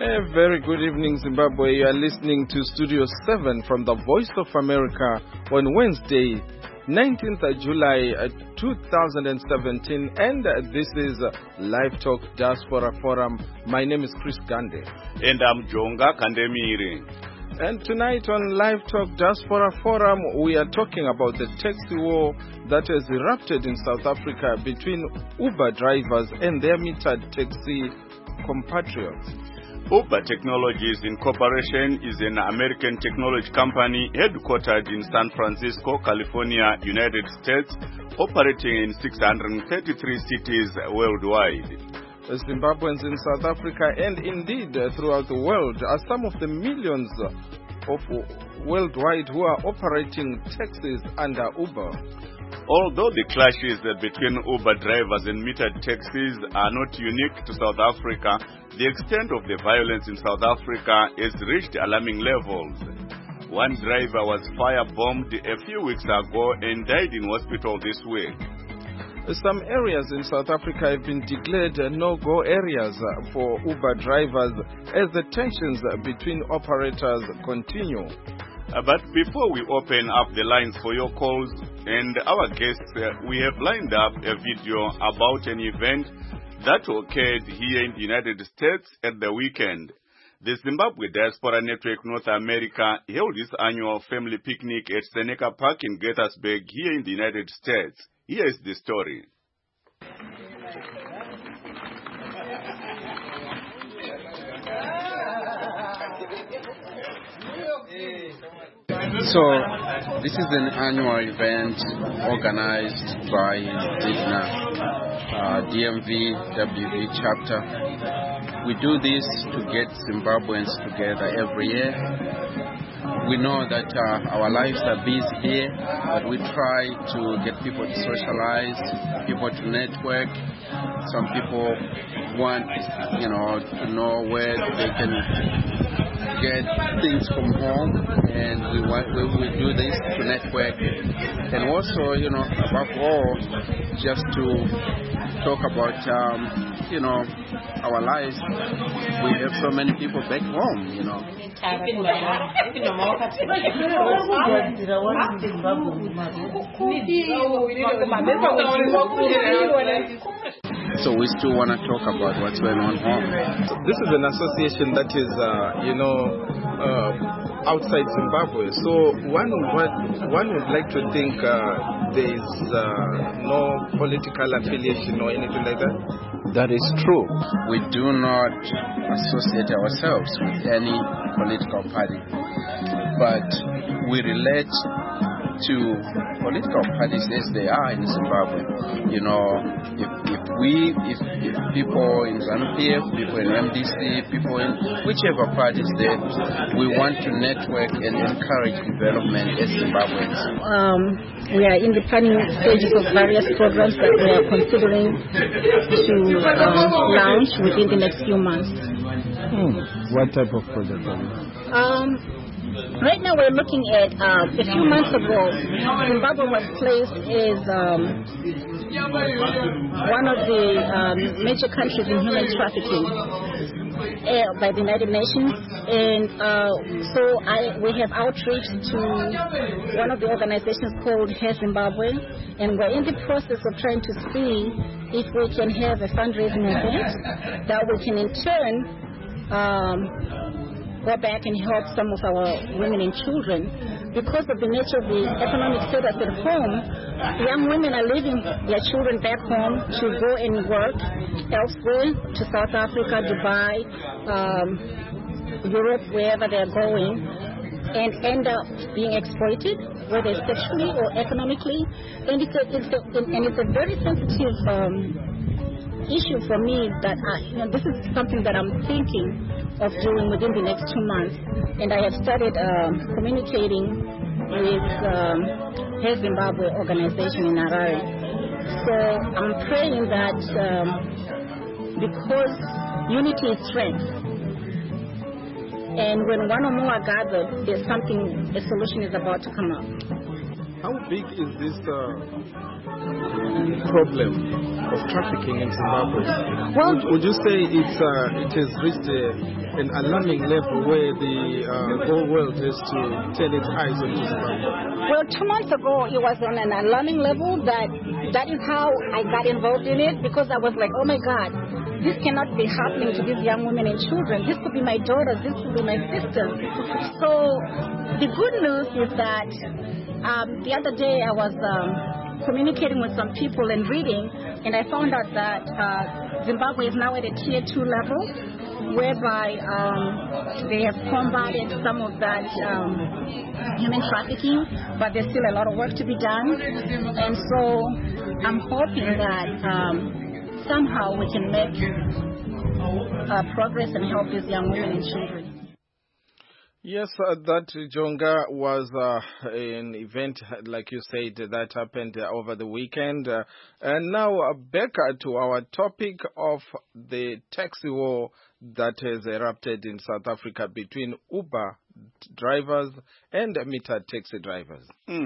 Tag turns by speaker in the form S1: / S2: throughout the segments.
S1: A very good evening, Zimbabwe. You are listening to Studio 7 from the Voice of America on Wednesday, 19th July 2017, and this is Live Talk Diaspora Forum. My name is Chris Gande.
S2: And I'm Jonga Kandemiri.
S1: And tonight on Live Talk Diaspora Forum, we are talking about the taxi war that has erupted in South Africa between Uber drivers and their metered taxi compatriots.
S2: Uber Technologies Incorporation is an American technology company headquartered in San Francisco, California, United States, operating in 633 cities worldwide.
S1: Zimbabweans in South Africa and indeed throughout the world are some of the millions of worldwide who are operating taxis under Uber.
S2: Although the clashes between Uber drivers and metered taxis are not unique to South Africa, the extent of the violence in South Africa has reached alarming levels. One driver was firebombed a few weeks ago and died in hospital this week.
S1: Some areas in South Africa have been declared no-go areas for Uber drivers as the tensions between operators continue.
S2: But before we open up the lines for your calls and our guests, we have lined up a video about an event that occurred here in the United States at the weekend. The Zimbabwe Diaspora Network North America held its annual family picnic at Seneca Park in Gaithersburg here in the United States. Here is the story.
S3: So, this is an annual event organized by DIGNA, DMV WV chapter. We do this to get Zimbabweans together every year. We know that our lives are busy here, but we try to get people to socialize, people to network. Some people want, to know where they can get things from home, and we do this to network, and also, above all, just to talk about, our lives. We have so many people back home, So we still want to talk about what's going on home.
S1: This is an association that is, outside Zimbabwe. So one would like to think there is no political affiliation or anything like that.
S3: That is true. We do not associate ourselves with any political party, but we relate to political parties as they are in Zimbabwe. If people in ZANU-PF, people in MDC, people in whichever parties there, we want to network and encourage development as Zimbabweans.
S4: We are in the planning stages of various programs that we are considering to launch within the next few months.
S1: What type of project are you?
S4: Right now we're looking at, a few months ago, Zimbabwe was placed as one of the major countries in human trafficking by the United Nations, and so we have outreach to one of the organizations called Hair Zimbabwe, and we're in the process of trying to see if we can have a fundraising event that we can in turn go back and help some of our women and children. Because of the nature of the economic status at home, young women are leaving their children back home to go and work elsewhere, to South Africa, Dubai, Europe, wherever they're going, and end up being exploited, whether sexually or economically. And it's a very sensitive issue for me that this is something that I'm thinking of doing within the next 2 months, and I have started communicating with Hair Zimbabwe organization in Harare. So I'm praying that because unity is strength, and when one or more are gathered, there's something, a solution is about to come up.
S1: How big is this problem of trafficking in Zimbabwe?
S4: Well,
S1: would you say it has reached a an alarming level where the whole world has to turn its eyes on Zimbabwe?
S4: Well, 2 months ago, it was on an alarming level. That is how I got involved in it, because I was like, oh my God, this cannot be happening to these young women and children. This could be my daughters. This could be my sisters. So the good news is that the other day I was communicating with some people and reading, and I found out that Zimbabwe is now at a tier 2 level, whereby they have combated some of that human trafficking, but there's still a lot of work to be done. And so I'm hoping that somehow we can make progress and help these young women and children.
S1: Yes, that Jonga was an event, like you said, that happened over the weekend. And now back to our topic of the taxi war that has erupted in South Africa between Uber drivers and meter taxi drivers.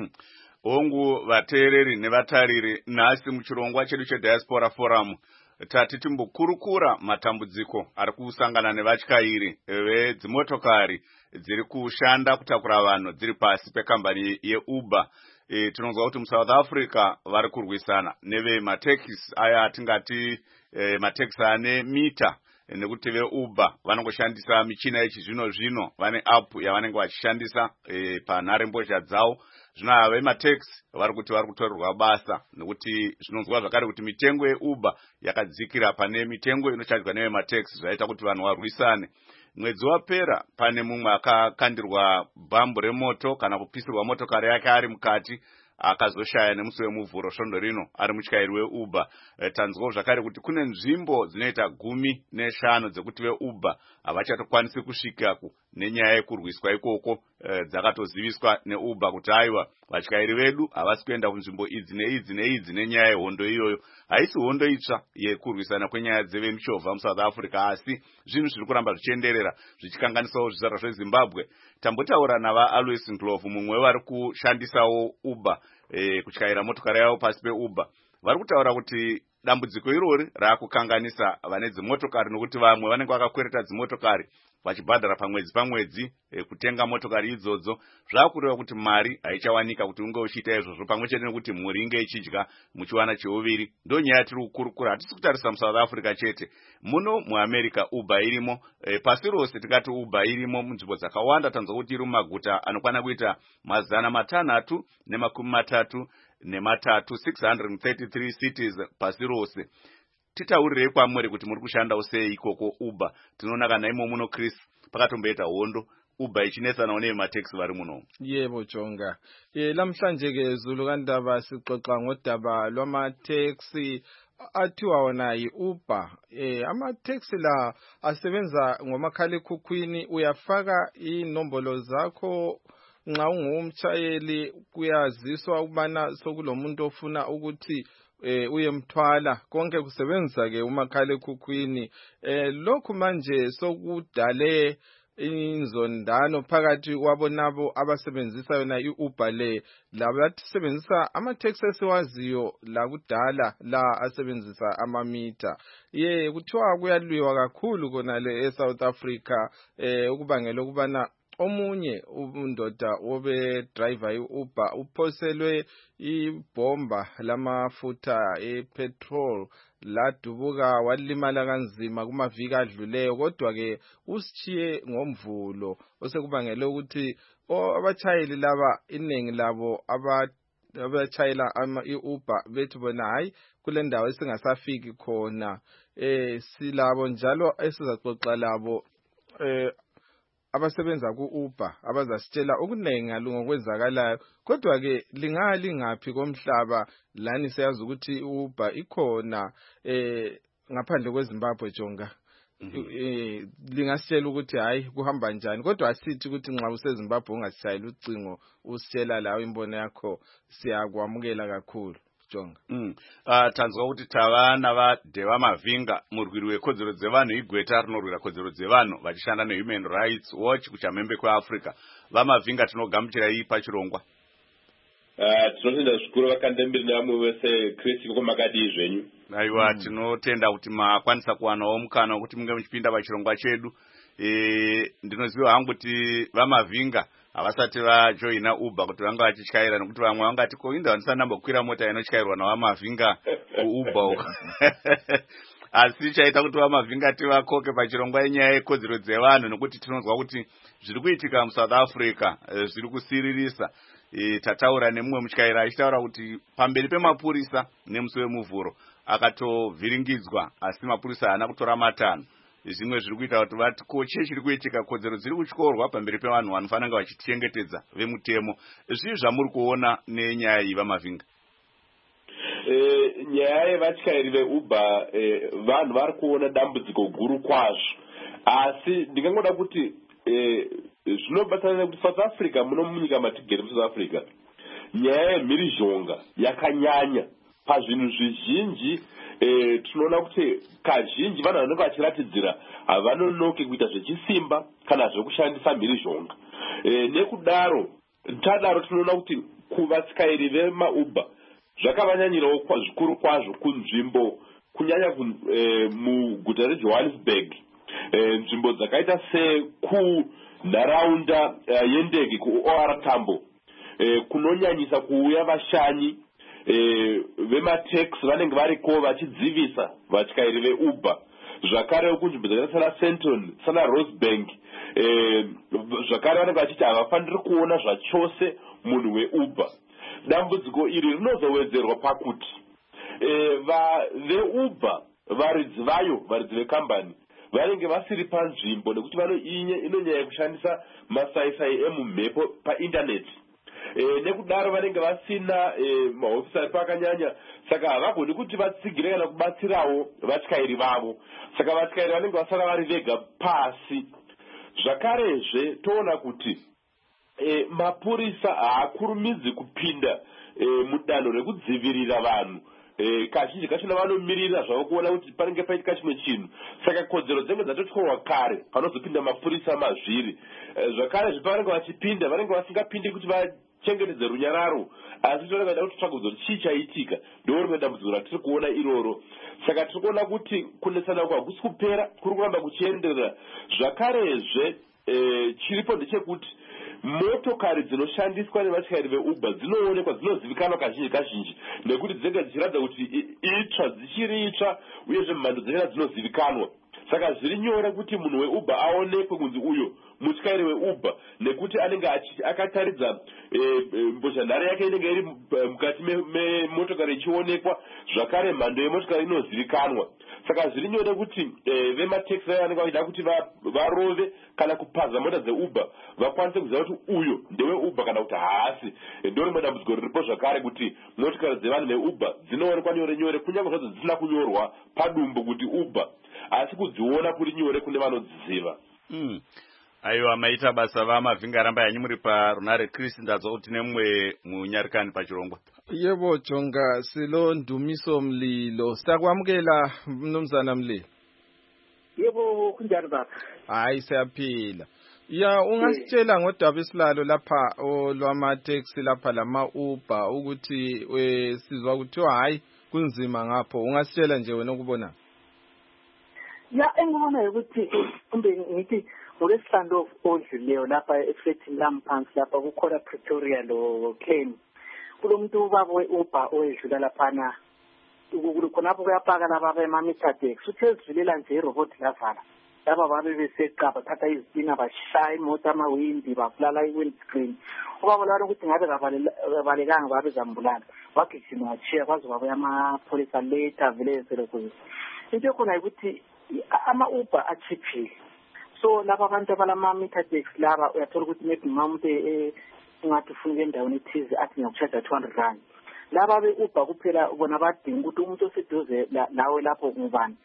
S2: Hongu vateereri nevatariri nhasi muchirongwa chedu cheDiaspora Forum tati timbokurukura matambudziko ari kusangana nevatyairi vedzimotokari dziri kushanda kutakura vanhu dziri pasi pekambani yeUber. Tinonzwa kuti muSouth Africa vari kurwisana nevematekisi aya atingati matekisi ane mita, nekuti veUber vanongoshandisa michina yechizvino zvino, vane app yavanenge vachishandisa panharembozha dzavo. Zvino vematekisi vari kuti vari kutorerwa basa, nekuti zvinonzwa zvakare kuti mitengo yeUber yakadzikira pane mitengo inochadziwa nevematekisi, zvaita kuti vanhu varwisane. Mwedzi wapera pane mumwe akakandirwa bhambu remoto kana kupisirwa motokari yake ari mukati, akazoshaya nemusi wemuvhuro svondo rino ari mutyairi weUber. Tanzwawo zvakare kuti kune nzvimbo dzinoita 15 dzekuti veUber havachatokwanisi kusvikaku nenyaya yekurwiswa ikoko. Dzakatoziviswa neUber kuti aiwa, vatyairi vedu havasi kuenda kunzvimbo idzi neidzi neidzi nenyaya yehondo iyoyo. Haisi hondo itsva yekurwisana kwenyaya dzevemichovha muSouth Africa, asi zvinhu zviri kuramba zvichienderera zvichikanganisawo zvizvarwa zveZimbabwe. Tambotaura navaAlois Ndlovu, mumwe vari kushandisawo Uber, kutyaira motokari yavo pasi peUber. Vari kutaura kuti dambudziko irori raakukanganisa vane dzimotokari, nokuti vamwe vanenge vakakwereta dzimotokari vachibhadhara pamwedzi kutenga motokari idzodzo. Zvakureva kuti mari haichawanika kuti unge uchiita izvozvo, pamwe chete nekuti mhuri inge ichidya muchiwana cheuviri. Ndo nyaya tiri kukurukura. Hatisi kutarisa muSouth Africa chete, muno muAmerica Uber irimo, pasi rose tikati Uber irimo munzvimbo dzakawanda. Tanzwa kuti iri mumaguta anokwana kuita 633 633 cities pasi rose. Titaurirei kwamuri kuti muri kushanda sei ikoko Uber. Tinoona kana imo muno Chris pakatomboita hondo Uber ichinetsana nevematekisi vari muno.
S1: Yebo Jonga. Lamhlanje ke Zulu kandaba sixoxa ngodaba lwamateksi athiwa wona yiUber. Amateksi la asebenza ngomakhalekhukhwini, uyafaka inombolo zakho. Nxa ungumtshayeli kuyaziswa ukubana sokulomuntu ofuna ukuthi uyemthwala, konke kusebenzisa ke umakhalekhukhwini. Lokhu manje sokudale inzondano phakathi kwabonabo abasebenzisa yona iUber le labasebenzisa amateksi esiwaziyo la kudala la asebenzisa amamita. Kuthiwa kuyalwiwa kakhulu kona le eSouth Africa, ukubangela ukubana omunye undoda obe driver iUber uphoselwe ibomba lamafutha epetrol ladubuka walimala kanzima kumaviki adluleyo, kodwa ke usitshiye ngomvulo osekubangela ukuthi abatshayeli laba iningi labo abatshayela iUber bethi bona hayi kule ndawo esingasafiki khona. Silabo njalo esizaxoxa labo abasebenza kuUber abazasitshela okunengi ngokwenzakalayo, kodwa ke lingaphi komhlaba lani siyazi ukuthi iUber ikhona ngaphandle kweZimbabwe Jonga. Lingasitshela ukuthi hayi kuhamba njani, kodwa asithi ukuthi nxa useZimbabwe ungasishayela ucingo usitshela lawo imbono yakho, siyakwamukela kakhulu Jonga.
S2: Tanzwa kuti tavana vadheva Mavinga, murwiri wekodzero dzevanhu igweta rinorwira kodzero dzevanhu vachishanda neHuman Rights Watch kuchamhembe kweAfrica. VaMavinga tinogamuchira iyi pachirongwa.
S5: Tinotenda zvikuru vakandemberi namwe wese Chris koko makadii zvenyu.
S2: Aiwa tinotenda kuti makwanisa kuwanawo mukana wekuti munge muchipinda pachirongwa chedu. Ndinoziva hangu kuti vamavhinga havasati vajoina Uber kuti vanga vachityaira nekuti vamwe vangati koinda ndisanambokwira mota inotyairwa navamavhinga kuUber. Asi chaita kuti vamavhinga tivakoke pachirongwa yenyaya yekodzero dzevanhu nekuti tinonzwa kuti zviri kuitika muSouth Africa zviri kusiririsa. Tataura nemumwe mutyairi achitaura kuti pamberi pemapurisa nemusi wemuvhuro akatovhiringidzwa asi mapurisa haana kutora matanho. Zvimwe zviri kuita kuti vati koche chiri kuitika, kodzero dziri kutyorwa pamberi pevanhu vanofanira vachichengetedza vemutemo. Zvii zvamuri kuona nenyaya iyi vamavhinga?
S5: Nyaya yevatyairi veUber vanhu vari kuona dambudziko guru kwazvo, asi ndingangoda kuti zvinobatana kuti South Africa muno munyika matigere muSouth Africa nyaya yemhirizhonga yakanyanya pazvinhu zvizhinji. Tinoona kuti kazhinji vanhu vanenge vachiratidzira havanonoki kuita zvechisimba kana zvekushandisa mhirizhonga. Nekudaro tadaro tinoona kuti kuvatyairi vemaUber zvakavanyanyirawo zvikuru kwazvo kunzvimbo kunyanya muguta reJohannesburg, nzvimbo dzakaita sekunharaunda yendege kuOR Tambo, kunonyanyisa kuuya vashanyi vemateksi vanenge variko vachidzivisa vatyairi veUber. Zvakarewo kunzvimbo dzakaita sana Sandton, sana Rosebank, zvakare vanenge vachiti havafaniri kuona zvachose munhu weUber. Dambudziko iri rinozowedzerwa pakuti veUber varidzi vayo, varidzi vekambani vanenge vasiri panzvimbo nekuti inonyanya yekushandisa masaisai emumhepo paindaneti. Nekudaro vanenge vasina mahofisi aripo akanyanya, saka havagoni kuti vatsigire kana kubatsirawo vatyairi vavo, saka vatyairi vanenge vasara vari vega pasi. Zvakarezve toona kuti mapurisa haakurumidzi kupinda mudanho rekudzivirira vanhu. Kazhinji kachona vanomirira zvavo kuona kuti panenge paitika chimwe chinhu, saka kodzero dzinenge dzatotyorwa kare panozopinda mapurisa mazviri. Zvakare pavanenge vachipinda vanenge vasingapindi kuti vachengetedze runyararo, asi tonenge vaida kutsvaga kuti chii chaitika. Ndo rimwe dambudziko ratiri kuona iroro. Saka tiri kuona kuti kunesana uku hakusi kupera, kuri kuramba kuchienderera. Zvakarezve chiripo ndechekuti motokari dzinoshandiswa nevatyairi veUber dzinoonekwa, dzinozivikanwa kazhinji nekuti dzinenge dzichiratidza kuti itsva, dzichiri itsva, uyezve mhando dzakona dzinozivikanwa. Saka zviri nyore kuti munhu weUber aonekwe kunzi uyo mutyairi weUber, nekuti anenge akataridza mbozhanhare yake inenge iri mukati memotokari ichionekwa, zvakare mhando yemotokari inozivikanwa. Saka zviri nyore kuti vemateksi vaya vanenge vachida kuti varove kana kupaza mota dzeUber vakwanise kuziva kuti uyo ndeweUber kana kuti haasi. Ndo rimwe dambudziko riripo zvakare kuti motokari dzevanhu veUber dzinoonekwa nyore nyore kunyange zvadzo dzisina kunyorwa padumbu kuti Uber, asi kudziona kuri nyore kune vanodziziva.
S2: Aiwa, maita basa vamavhinga ramba yanyu muri parunare. Chris, ndadzwa kuti nemumwe munyarikani pachirongwa.
S1: Yebo Jonga, silo Ndumiso Mlilo. Sitakwamukela mnumzana Mlilo.
S6: Yebo, kunjani baba?
S1: Hayi, siyaphila. Ya, ungasitshela ngodaba esilalo lapha olwamateksi lapha lama-Uber ukuthi sizwa kuthiwa hayi kunzima ngapho. Ungasitshela nje wena ukubona?
S6: Ya, engibona ukuthi kumbe ngithi ngolesihlanu odluleyo lapha efletini lamphansi lapha kukhona Pretoria lo Ken. Kulomuntu ubaba we-Uber oyedlula laphana. Khonapho kuyapaka laba bema-meter taxi. Uthe ezivulela nje irobot lavala. Laba babe beseqa bathatha izitina bashaya imoto amawindi bavulala i-windscreen. Ubaba lalo ukuthi ngabe kabalekanga babe zambulana. Wagijima wachiya kwaze kwabuya amapholisa later vele selokhu. Into ekhona ukuthi ama-Uber achiphile. So laba abantu abalama-meter taxi laba uyathola ukuthi maybe umuntu ungathi ufuna endaweni ethize athi ngiyakuchaja 200 rand. Laba be-Uber kuphela bona badinga ukuthi umuntu oseduze nawe lapho ngubani.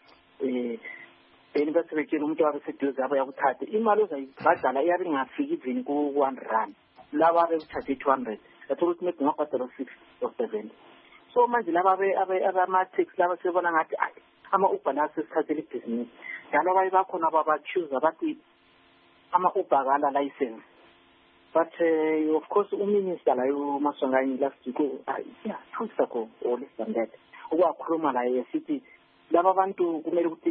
S6: Bese betshela umuntu wabeseduze abo yakuthatha imali ozayibhadala iyabe ingafiki even ku-1 rand. Laba bekuchaje 200. Uyathola ukuthi maybe ungabhadala 6 or 7. So manje laba abama-taxi laba sebona ngathi ama-Uber la sesithathele ibhizinisi. Njalo abaye bakhona babachuza bathi ama-Uber akala license. But of course uminister la uMaswanganyi last week told us all less than that ukwakhuluma la esithi laba bantu kumele ukuthi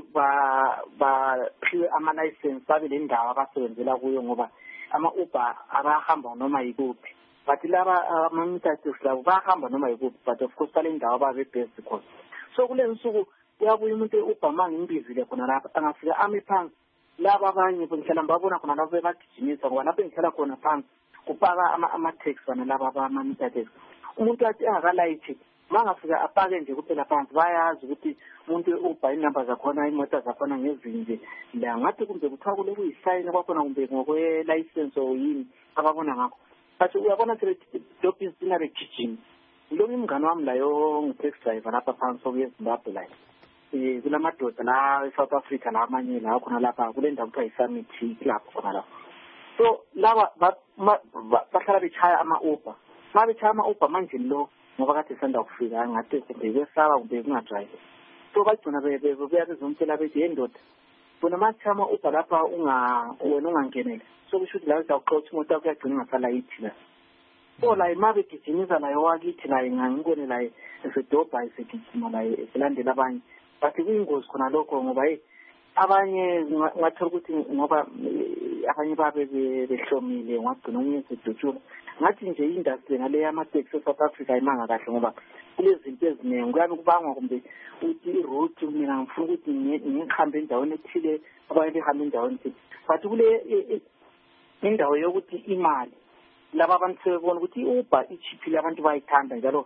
S6: baphiwe ama-license babe le ndawo abasebenzela kuyo ngoba ama-Uber abahamba noma yikuphi but laba ama-meter taxi labo bahamba noma yikuphi but of course bale ndawo babe-based khona. So kule nsuku uyabuya umuntu e-Uber uma ngimbizile khona lapha angafika ame phansi laba abanye bengihlala ngibabona khona lapho bebagijimisa ngoba lapho engihlala khona phansi kupaka ama-taxi bana laba ama-meter taxi. Umuntu athi angakalayithi mangafika apake nje kuphela phansi bayazi ukuthi umuntu e-Uber inamba zakhona imoto zakhona ngezinje la ngathi kumbe kuthiwa kule kuyisayini kwakhona kumbe ngokwe-license or yini ababona ngakho but uyabona sedobhi izina begijima. Lo umngane wami layo ngi-taxi driver lapha phansi okuye eZimbabwe la kulamadoda la e-South Africa la amanye la khona lapha kule ndawo kuthiwa yi-Summit Club khona lapha. So laba bahlala bechaya ama-Uber mabechaya ama-Uber manje lo ngoba kade sanda kufika ngathi kumbe besaba kumbe kungadrayive. So bagcina bebuya bezomtshela bethi yendoda bona machaya ama-Uber lapha wena ungangenela so kusho ukuthi la uzawuxoxa imoto yakho yagcina ingasalayithi la. So la mabegijimisa layo wakithi la ngangibone la esedobha esigijima la esilandela abanye but kuyingozi khona lokho ngoba abanye ngathola ukuthi ngoba abanye babe behlomile ngagcina omunye esedutshula ngathi nje industry ngale yamateksi eSouth Africa ayimanga kahle ngoba kulezinto eziningi kuyani kubangwa kumbe ukuthi iroute mina ngifuna ukuthi ngihambe endaweni ethile abanye behambe endaweni ethile but kule indawo yokuthi imali laba abantu sebebona ukuthi i-Uber ichiphile abantu bayithanda njalo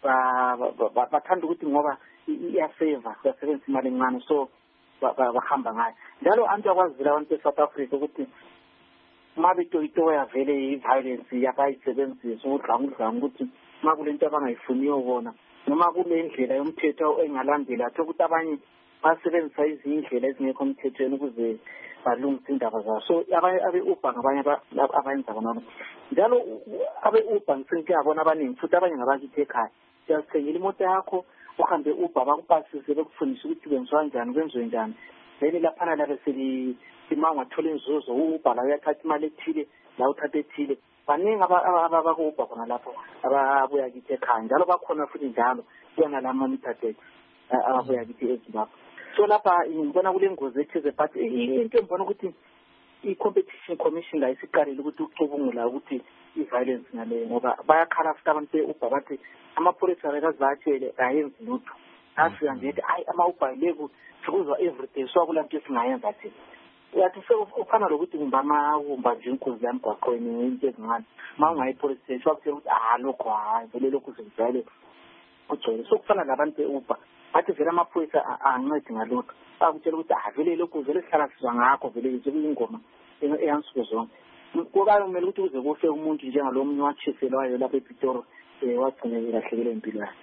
S6: bathanda ukuthi ngoba iyaseva basebenzisa imali encane so bahamba ngayo njalo abantu akwazile abantu e-South Africa ukuthi uma betoyitoya vele i-violence yakayisebenzisa udlangu ukuthi uma kulento abangayifuniyo bona noma kule ndlela yomthetho engalandela atho ukuthi abanye basebenzisa izindlela ezingekho emthethweni ukuze balungise indaba zabo. So abe-Uber ngabanye abayenza khona njalo abe-Uber ngisengiyabona abaningi futhi abanye ngabakithi ekhaya uyazithengela imoto yakho uhambe e-Uber bakupasise bekufundisa ukuthi kwenziwa njani kwenziwe njani then laphana labe uma ungathola inzuzo u-Uber la uyathatha imali ethile la uthatha ethile baningi abaku-Uber khona lapho ababuya kithi ekhaya njalo bakhona futhi njalo kuyona lama meter taxi ababuya kithi eZimbabwe. So lapha ngibona kule ngozi ethize but into engibona ukuthi i-competition commission la isiqalile ukuthi ucubungula ukuthi i-violence ngale ngoba bayakhala futhi abantu be-Uber bathi amapholisa bekazatshele ayenzi lutho afika nje ethi hayi ama-Uber leku sikuzwa everyday so akulanto esingayenza thina uyathi sekufana lokuthi kumbe amawumba nje inkunzi yamgwaqweni into ezincane uma ungayi-police station wakutshela ukuthi lokho hayi vele lokhu sekujwayele kugcwele so kufana labantu be-Uber bathi vele amaphoyisa ancedi ngalokho akutshela ukuthi vele lokhu vele sihlala sizwa ngakho vele sekuyingoma eyansuku zonke kukayo kumele ukuthi kuze kufe umuntu njengalo munye watshiselwayo lapha ePitori wagcina elahlekelwe impilo yakhe.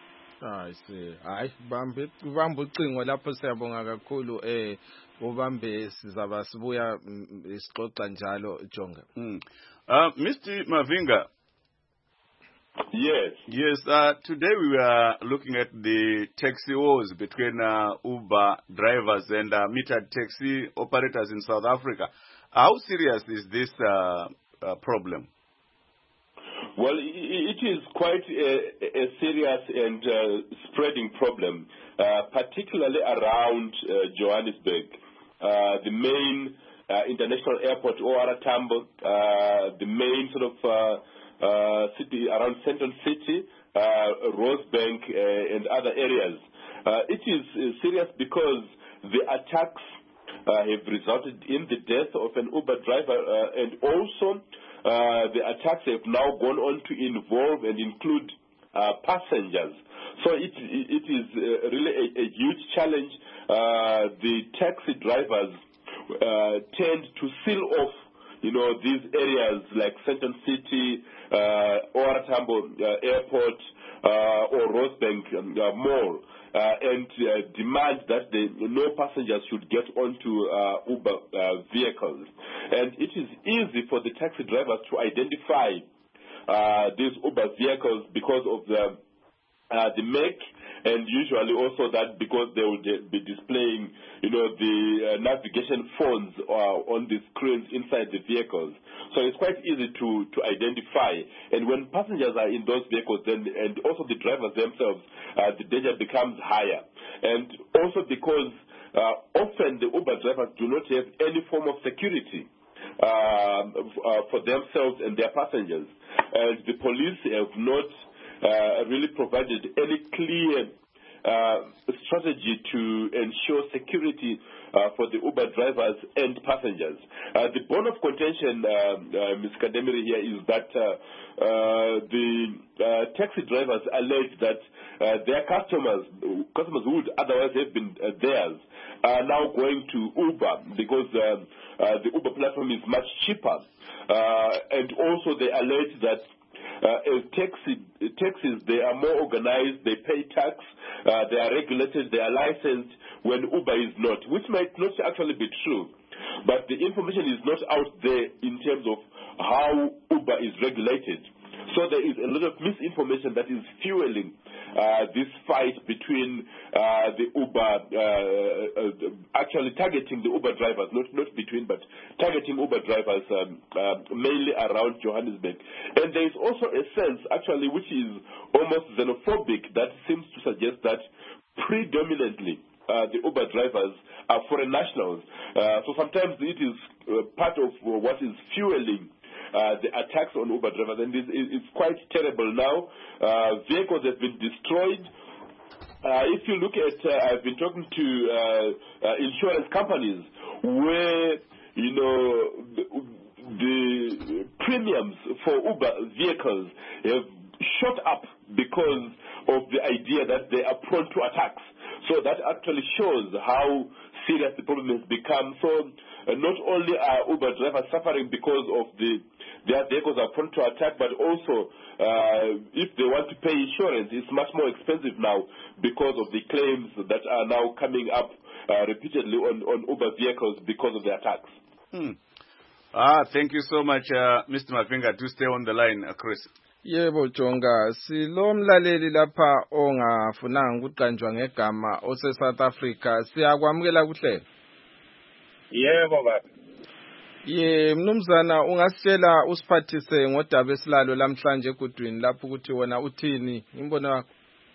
S1: Hayi bamba ucingo lapho siyabonga kakhulu ubambe sizaba sibuya isixoxa njalo Jonga.
S2: Mr. Mavinga.
S5: Yes.
S2: Today we were looking at the taxi wars between Uber drivers and metered taxi operators in South Africa. How serious is this problem?
S5: Well, it is quite a serious and spreading problem, particularly around Johannesburg, the main international airport, OR Tambo, the main sort of city around Central City, Rosebank, and other areas. It is serious because the attacks have resulted in the death of an Uber driver, and also the attacks have now gone on to involve and include passengers. So it is really a huge challenge. The taxi drivers tend to seal off, these areas like Central City, OR Tambo Airport, or Rosebank Mall, and demand that no passengers should get onto Uber vehicles. And it is easy for the taxi drivers to identify these Uber vehicles because of the the make, and usually also that because they will be displaying, the navigation phones on the screens inside the vehicles. So it's quite easy to identify. And when passengers are in those vehicles, then and also the drivers themselves, the danger becomes higher. And also because often the Uber drivers do not have any form of security for themselves and their passengers. And the police have not really provided any clear strategy to ensure security for the Uber drivers and passengers. The bone of contention, Ms. Kademiri, here is that the taxi drivers allege that their customers who would otherwise have been theirs, are now going to Uber because the Uber platform is much cheaper. And also they allege that taxis, they are more organized, they pay tax, they are regulated, they are licensed when Uber is not, which might not actually be true. But the information is not out there in terms of how Uber is regulated. So there is a lot of misinformation that is fueling this fight between the Uber, actually targeting the Uber drivers, not between, but targeting Uber drivers mainly around Johannesburg. And there is also a sense, actually, which is almost xenophobic, that seems to suggest that predominantly the Uber drivers are foreign nationals. So sometimes it is part of what is fueling the attacks on Uber drivers, and it's quite terrible now. Vehicles have been destroyed. If you look at, I've been talking to insurance companies where, the premiums for Uber vehicles have shot up because of the idea that they are prone to attacks. So that actually shows how serious the problem has become. So not only are Uber drivers suffering because of their vehicles are prone to attack, but also if they want to pay insurance, it's much more expensive now because of the claims that are now coming up repeatedly on Uber vehicles because of the attacks.
S2: Thank you so much, Mr. Mavinga. Do stay on the line, Chris.
S1: Yebo Jonga, silo mlaleli lapha ongafunanga ukuqanjwa ngegama ose South Africa, siyakwamukela kuhle.
S7: Yebo baba.
S1: Mnumzana, ungasitshela usiphathise ngodaba esilalo lamhlanje egudwini lapho ukuthi wona uthini imbono yakho?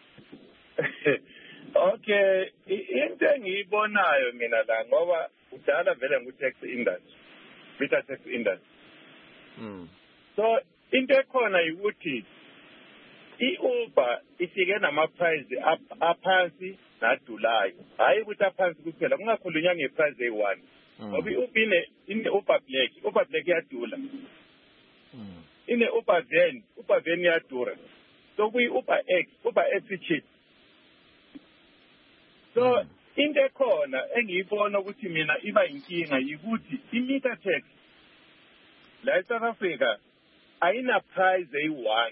S7: Okay, into engiyibonayo mina la ngoba udala vele ngu-tax industry, bita tax industry. So into ekhona ukuthi i-Uber ifike nama-price aphansi nadulayo, hayi ukuthi aphansi kuphela, kungakhulunywa nge-price eyi-1. Ngoba i-Uber ine-Uber Black, Uber Black iyadula. Ine-Uber Van iyadura. So kuyi-Uber X i-cheap. So into ekhona engiyibona ukuthi mina iba inkinga yikuthi i-meter tax la eSouth Africa ayina price eyi-1.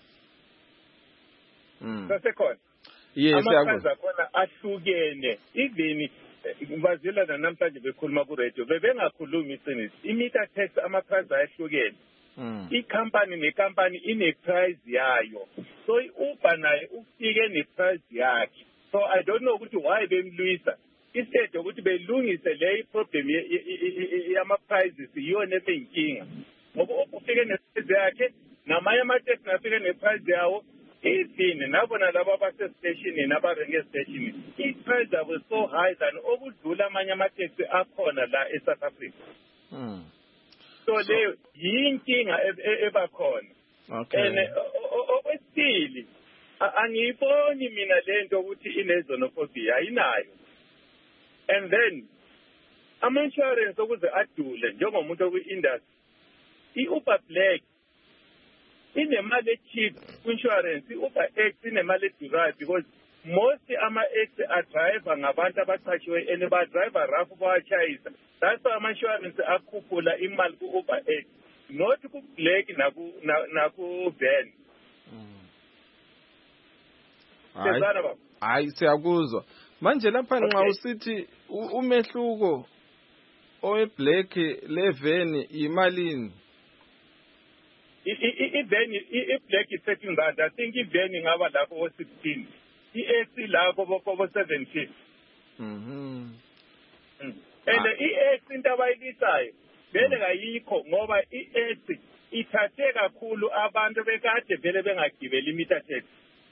S7: Sasekhona.
S1: Yes,
S7: ama-price akhona ahlukene. Even bazila namhlanje bekhuluma ku-radio bebengakhulumi iqiniso. I-meter tax ama-price ahlukene. I-company ne-company ine-price yayo. So i-Uber naye ufike ne-price yakhe. So I don't know ukuthi why bemlwisa. Instead ukuthi belungise le problem yama-prices iyona ebeyinkinga. Ngoba ufike ne-price yakhe, namanye ama-taxi nafike ne-price yawo, ithini nabona laba abasestation nabarenge station, i-price yabo so high than okudlula amanye ama-taxi akhona la eSouth Africa. So leyo yinkinga ebakhona.
S1: Okay.
S7: And okwesibili angiyiboni mina lento ukuthi inezonofobia ayinayo. And then ama-insurance ukuze adule njengomuntu okwi-industry, i-Uber Black inemali cheap insurance, i-Uber X inemali edurayo because most ama-X adriver ngabantu abaqhatshiwe and badriver rough bawatshayisa. That's why ama-insurance akhuphula imali ku-Uber X, not ku-Black naku-Van.
S1: Hayi siyakuzwa. Manje lapha nxa usithi umehluko owe-Black le-Van imalini?
S7: i-black is 13 rand. I think i-van ingaba lapho ko-16. I-AC lapho ko-750.
S1: Mhm.
S7: And i-AC into abayilisayo vele kayikho ngoba i-AC ithathe kakhulu abantu bekade vele bengagibeli imeter tax.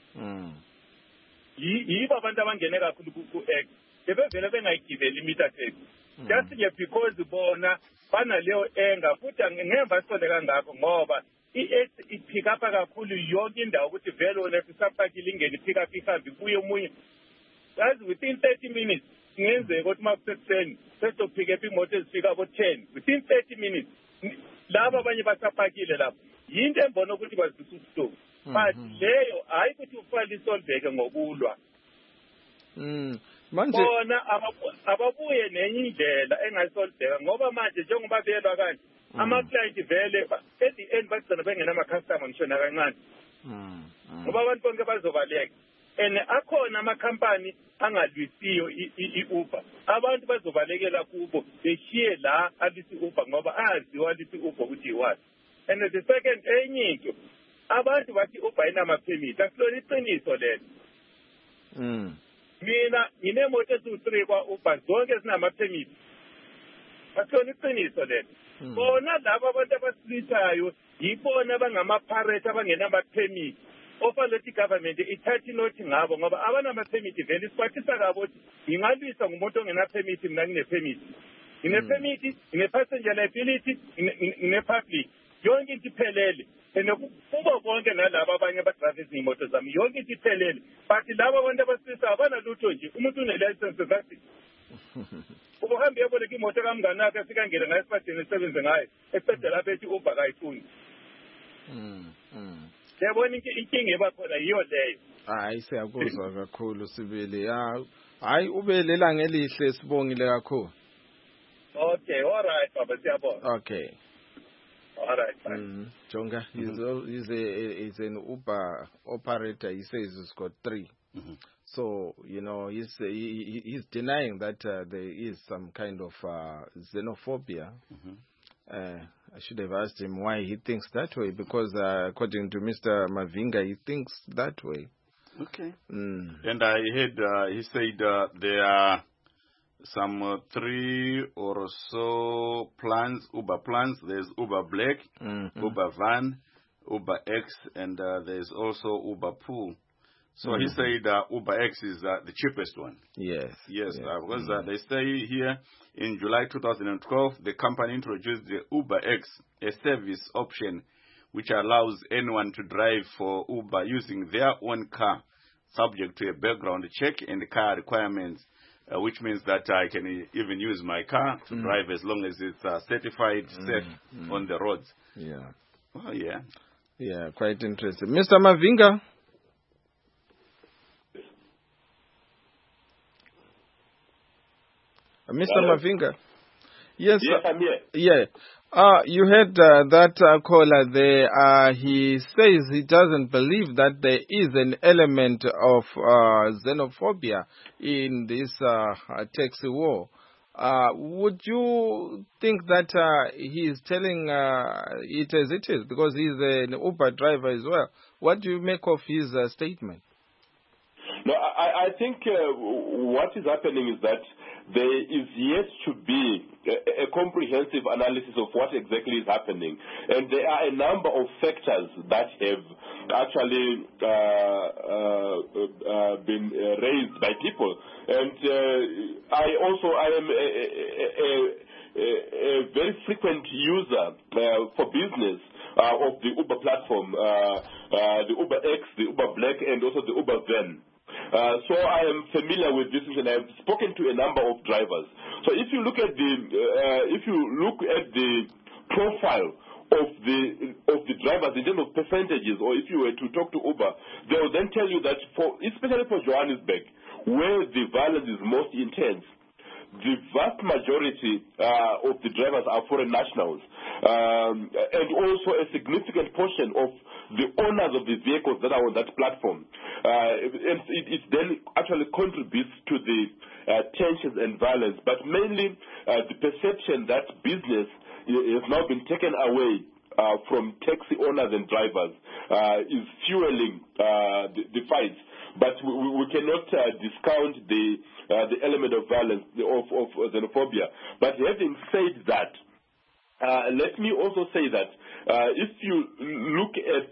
S7: Yibo abantu abangene kakhulu ku-X. Bebevele bengayigibeli imeter tax. Just because bona banaleyo enga futhi ngemva sisole kangakho ngoba i-X ipick up kakhulu yonke indawo ukuthi vele wena usapakile ingene pick up ihambe kuye omunye. That's within 30 minutes. Ngenzeka ukuthi makuseni sesopick up imoto ezifika ko-10 within 30 minutes. Laba abanye basapakile lapho. Yinto embona ukuthi bazisa ubuhlungu. But leyo hayi ukuthi ufale isolveke ngokulwa.
S1: Manje
S7: bona ababuye nenye indlela engayisolveka ngoba manje njengoba belwa kanje ama-client vele at the end bagcina bengenama-customer ngisho nakancane ngoba abantu bonke bazobaleka and akhona amakhampani angalwisiyo i-Uber. Abantu bazobalekela kubo beshiye la alisi Uber ngoba aziwa alisi Uber ukuthi yiwani. And the second enye into abantu bathi Uber inama-permit. Asilona iqiniso lelo. Mina nginemoto eziwu-3 kwa-Uber zonke zinama-permit. Asilona iqiniso lelo. Bona laba abantu abasilithayo yibona abangama-pirate abangenama-permit. Ofalethi government ithatha inothi ngabo ngoba abanama-permit vele isibathisa kabo ukuthi ngingalwisa ngumuntu ongena-permit mina ngine-permit. Ngine-permit, ngine-passenger liability, ngine-public. Yonke into iphelele. Kubo bonke nalabo abanye abadrayiva izimoto zami yonke into iphelele. But labo abantu abasilisa abanalutho nje umuntu une-license zathi. Ubuhambe uyeboleka imoto kamngane wakhe sikangena ngayo esibadeni esebenze ngayo eqeda lapho ethi Uber kayifuni. Yabona inkinga ebakhona yiyo leyo.
S1: Hayi siyakuzwa kakhulu Sibili. Hayi ube lelanga elihle sibongile kakhulu.
S7: Okay, all right baba siyabona.
S1: Okay.
S7: All right.
S1: Jonga, he's an Uber operator. He says he's got 3. So, he's denying that there is some kind of xenophobia. I should have asked him why he thinks that way, because according to Mr. Mavinga, he thinks that way.
S2: Okay. And I heard he said there are some 3 or so plans, Uber plans. There's Uber Black, Uber Van, Uber X, and there's also Uber Pool. So he said Uber X is the cheapest one.
S1: Yes.
S2: Because they say here in July 2012, the company introduced the Uber X, a service option which allows anyone to drive for Uber using their own car, subject to a background check and car requirements. Which means that I can even use my car to drive as long as it's certified safe on the roads.
S1: Yeah.
S2: Oh, yeah.
S1: Yeah, quite interesting. Mr. Mavinga? Mr. Mavinga? Yes,
S5: I'm here.
S1: Yeah. You heard that caller there. He says he doesn't believe that there is an element of xenophobia in this taxi war. Would you think that he is telling it as it is? Because he's an Uber driver as well. What do you make of his statement?
S5: No, I think what is happening is that there is yet to be a comprehensive analysis of what exactly is happening. And there are a number of factors that have actually been raised by people. And I am a very frequent user for business of the Uber platform, the Uber X, the Uber Black, and also the Uber Van. So I am familiar with this, and I have spoken to a number of drivers. So if you look at the profile of the drivers in terms of percentages, or if you were to talk to Uber, they will then tell you that especially for Johannesburg, where the violence is most intense, the vast majority of the drivers are foreign nationals, and also a significant portion of the owners of the vehicles that are on that platform. And it then actually contributes to the tensions and violence, but mainly the perception that business has now been taken away from taxi owners and drivers is fueling the fights. But we cannot discount the element of violence, of xenophobia. But having said that, let me also say that if you look at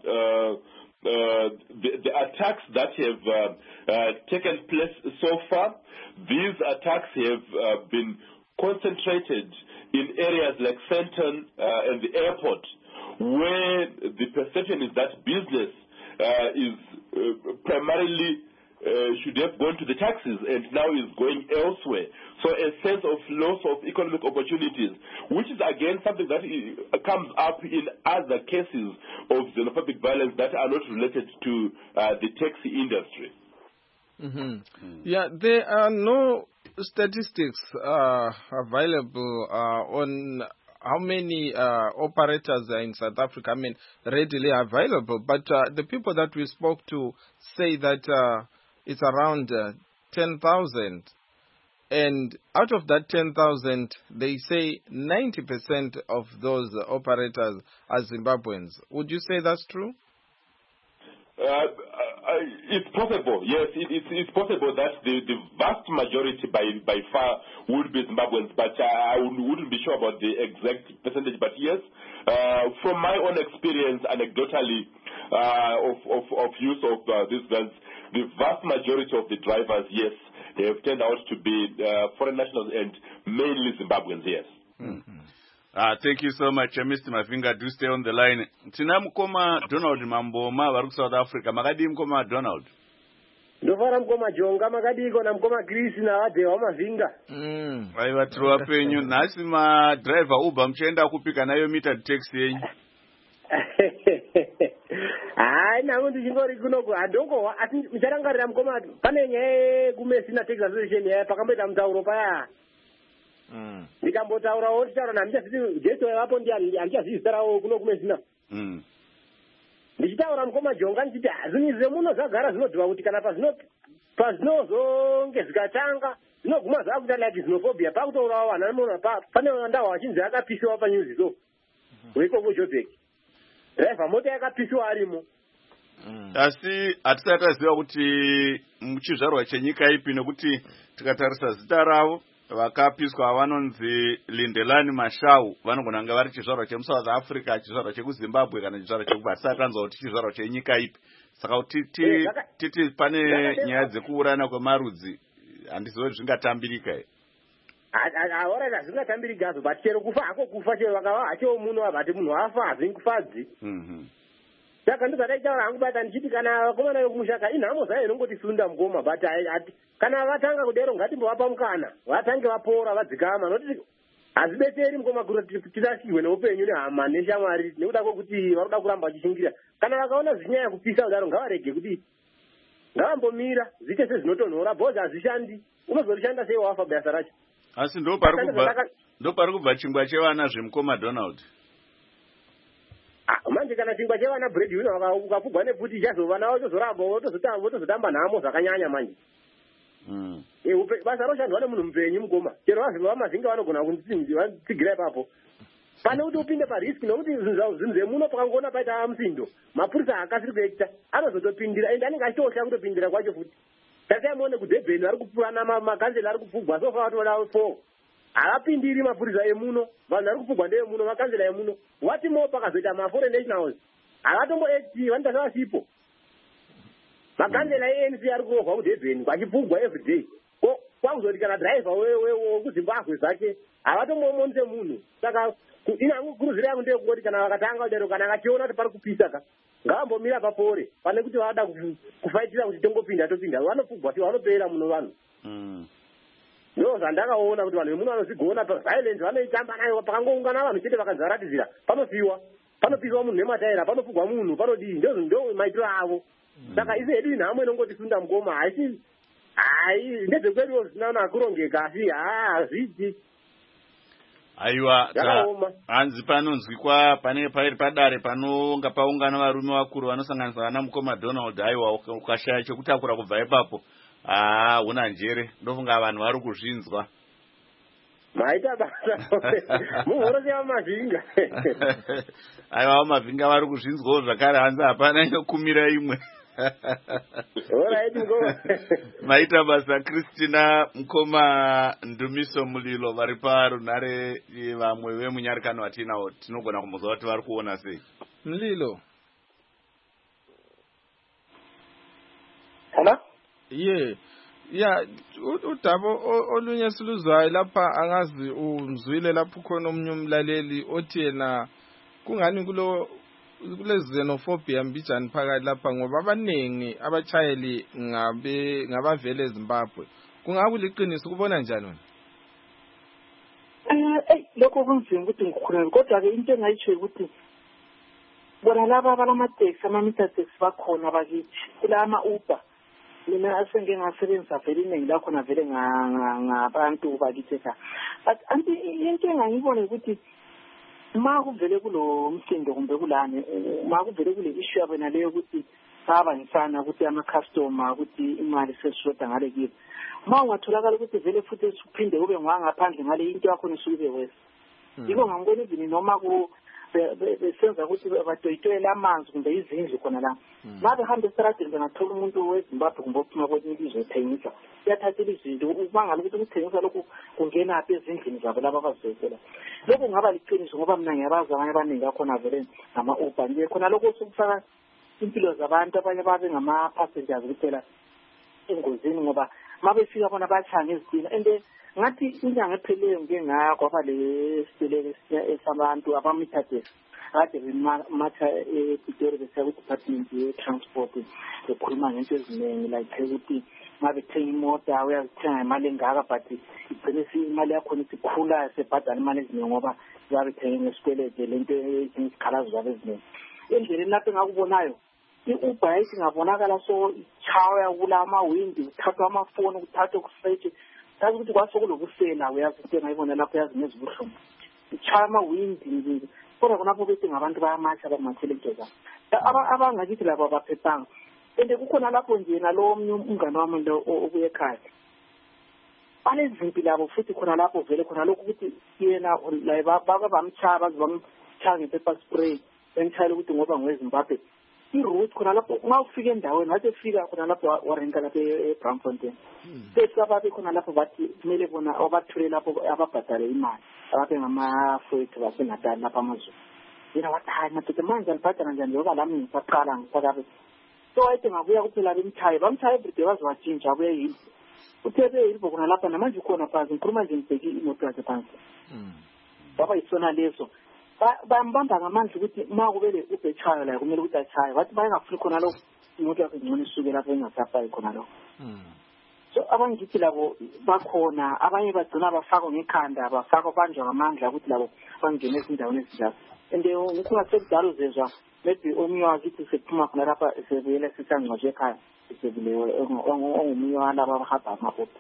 S5: the attacks that have taken place so far, these attacks have been concentrated in areas like Sandton and the airport, where the perception is that business is primarily should have gone to the taxes and now is going elsewhere. So a sense of loss of economic opportunities, which is again something that comes up in other cases of xenophobic violence that are not related to the taxi industry.
S1: Yeah, there are no statistics available on how many operators are in South Africa, I mean, readily available. But the people that we spoke to say that it's around 10,000. And out of that 10,000, they say 90% of those operators are Zimbabweans. Would you say that's true?
S5: It's possible, yes. It's possible that the vast majority by far would be Zimbabweans, but I wouldn't be sure about the exact percentage. But yes, from my own experience, anecdotally, of use of these guns, the vast majority of the drivers, yes, they have turned out to be foreign nationals and mainly Zimbabweans, yes.
S2: Thank you so much, Mr. Mavinga. Do stay on the line. Tina mkoma Donald Mamboma varu South Africa. Makadi mkoma Donald.
S8: Ndofara mkoma Jonga makadi iko na mkoma Chris na wade wa Mavinga.
S2: Aiwa truwa penyu. Nasi ma driver Uber mchenda kupika nayo metered taxi yenyu.
S8: Na mundu chingori kunoko adoko ati mcharangarira mkoma pane nyaya kumesi na taxi association ya pakamboita mutauro paya. Ndikambotaurawo ticharo nandichaziti jesu vapo andichazvizidzarawo kuno kumesina. Ndichitaura mukoma Jonga ndichiti zvinhu zvemuno zvagara zvinodhiva kuti kana pazinozonge zvikatanga zvinoguma zvakuita like xenophobia pakutourawo vanhu anoona pane ndahwa vachinzi akapisiwa panyuzi so weikoko Joburg driver mota yakapisiwa arimo.
S2: Asi hatisati taziva kuti muchizvarwa chenyika ipi nekuti tikatarisa zita ravo vakapiswa vanonzi Lindelani Mashau vanogona kunge vari chizvarwa chemuSouth Africa, chizvarwa chekuZimbabwe kana chizvarwa chekuBhatisati tanzwa kuti chizvarwa chenyika ipi. Saka kuti titi pane nyaya dzekuurana kwemarudzi handizivi kuti zvingatambirika here.
S8: Alright, hazvingatambirika zvo, but chero kufa hako kufa chero vakava hachewo muno vabati munhu afa hazvingufadzi. Saka ndozvataitaura hangu bata ndichiti kana vakomana vekumushaka inhamo zvayo inongotisunda mukoma, but kana vatanga kudero ngatimbovapa mukana vatange vapora vadzikama, nokuti hazvidetseri mukoma kuti tirasiwe neupenyu nehama neshamwari nekuda kwokuti vari kuda kuramba vachishingira. Kana vakaona zvinyaya kupisa kudaro ngavarege kuti ngavambomira zviite sezvinotonhora bhozi hazvishandi. Unozorishanda sei wafa basa racho?
S2: Asi ndo pari kubva chingwa chevana zvemukoma Donald.
S8: Manje kana chingwa chevana breadwinner ukapfugwa nebvuti chazova nawo chozoramba wotozotamba nhamo zvakanyanya manje. Basa roshandwa nemunhu mupenyu mukoma. Chero vaziva Mavinga vanogona kunditsigira ipapo. Pane kuti upinde pariski nokuti zvinhu zvemuno pakangoona paita musindo mapurisa haakasiri kuekita anozotopindira ende anenge achitosha kutopindira kwacho futi. Takamuone kuDurban ari kupurana makanzela ari kupfugwa sofa vatoda 4. Havapindiri mapurisa emuno, vanhu vari kupfugwa ndeemuno, makanzela emuno. Wati mo pakazoita ma-foreign nationals havatomboekti vanita savasipo. Makanzela ANC ari kurohwa kuDurban kwachipfugwa everyday. Kwakuzoti kana driver wekuZimbabwe zvake havatombomonise munhu. Saka inhangu kurudziro yangu ndeyekungoti kana vakatanga kudero kana vachiona kuti pari kupisa ka ngavambomira papore pane kuti vada kufaitira kuti tongopinda topinda vanopfugwa vanopera muno vanhu. Ndo zvandakaona kuti vanhu vemuno vanozvigona violence vanoitamba nayo pakangoungana vanhu chete vakazaratidzira panopiswa munhu nemataira panopfugwa munhu panodii ndo maitiro avo. Saka isi hedu inhamo inongotisunda mukoma haisi ndedzekweduwo zvisina nakurongeka asi hazviti.
S2: Aiwa, hanzi panonzwikwa pane pairi padare panonga paungana varume vakuru vanosanganisa vana mukoma Donald. Aiwa, ukashaya chekutakura kubva ipapo huna njere, ndofunga vanhu vari kuzvinzwa.
S8: maita basa muhoro sevamavhinga
S2: aiwa vamavhinga vari kuzvinzwawo zvakare hanzi hapana inokumira imwe.
S8: Alright, ngoma.
S2: Maita basa Christina Mukoma Ndumiso Mulilo vari parunare vamwe vemunyarikano watinawo tinogona kumuzwa kuti vari kuona sei.
S1: Mulilo.
S6: Hello?
S1: Yeah, udaba olunye siluzwayo lapha angazi umzwile lapho khona omunye umlaleli othi yena kungani kule xenophobia mbijani phakathi lapha ngoba abaningi abachayeli ngabavele eZimbabwe. Kungabe liqiniso kubona njani wena?
S6: Lokho kunzima ukuthi ngikhulele kodwa ke into engayitsho ukuthi bona laba abalamateksi ama-meter taxi bakhona bakithi kulama Uber mina asenge ngasebenzisa vele iningi lakhona vele ngabantu bakithi ekhaya. But anti into engangibona ukuthi ma kuvele kulo msindo kumbe kulane ma kuvele kule issue yabo naleyo ukuthi sabangisana ukuthi ama-customer ukuthi imali sesishoda ngale kibo ma ungatholakala ukuthi vele futhi uphinde ube ngaphandle ngale into yakho nisuke west yiko ngangibona ibini noma besenza ukuthi badoyitoyela amanzi kumbe izindlu khona la ma behambe estradini bengathola umuntu weZimbabwe kumbe ophuma kwenye ilizwe ethengisa uyathatha izinto ubangala ukuthi ukuthengisa lokhu kungena apha ezindlini zabo laba abazizekela lokhu kungaba liqiniso ngoba mina ngiyabazi abanye abaningi akhona vele ngama-Uber nje khona lokho sokufaka impilo zabantu abanye babe ngama-passengers kuphela engozini ngoba ma befika bona bayachaya ngezitina and ngathi inyanga epheleyo ngike ngaya kwaba le siteleke esabantu abamithade kade bematha ePitori besiya ku-department ye-transport bekhuluma ngento eziningi like ukuthi ma bethenga imoto uyazithenga imali engaka but igcine imali yakhona isikhula sebhadala imali eziningi ngoba zabethenge ngesikwelede lento izikhalazo zabo eziningi endleleni lapho engakubonayo i-Uber yayithi ngabonakala so ichaya kula amawindi kuthathwa amafoni kuthathwa kusetshe yazi ukuthi kwasokulokusela uyazi into engayibona lapho yazi nezibuhlungu ichaya amawindi kodwa khonapho bethi ngabantu bayamasha bamathelekteza abangakithi labo abaphephanga ende kukhona lapho nje nalo umngane wami lo obuye ekhaya banezimpi labo futhi khona lapho vele khona lokho ukuthi yena baba bamchaya bazibamchaya nge-pepper spray bemchayela ukuthi ngoba ngweZimbabwe i-route khona lapho uma ufika endaweni wathi efika khona lapho warenka lapho eBramfontein bese ababe khona lapho bathi kumele bona abathule lapho ababhadale imali ababe ngama-fowethu baseNatal lapha amazulu yena wathi hayi madoda manje alibhadala njani njengoba lami ngisaqala ngisakabe so wayethi ngabuya kuphela bemchaye bamchaye everyday baze watshintsha abuye yini uthe beyilbo khona lapha namanje ukhona phansi ngikhuluma nje ngibheke imoto yakhe phansi baba yisona leso bambamba ngamandla ukuthi ma kubele ubechayo la kumele ukuthi achaye bathi bayengafuni khona lokho imoto yakhe ngcono isuke lapho engasafayi khona lokho so abangithi labo bakhona abanye bagcina bafakwa ngekhanda bafakwa banjwa ngamandla ukuthi labo bangene ezindaweni ezinjalo and ngikhuluma sekudala uzezwa maybe omunye wakithi sephuma khona lapha sebuyela sisangcwatshwa ekhaya sebulewe ongomunye walaba abahamba amaboda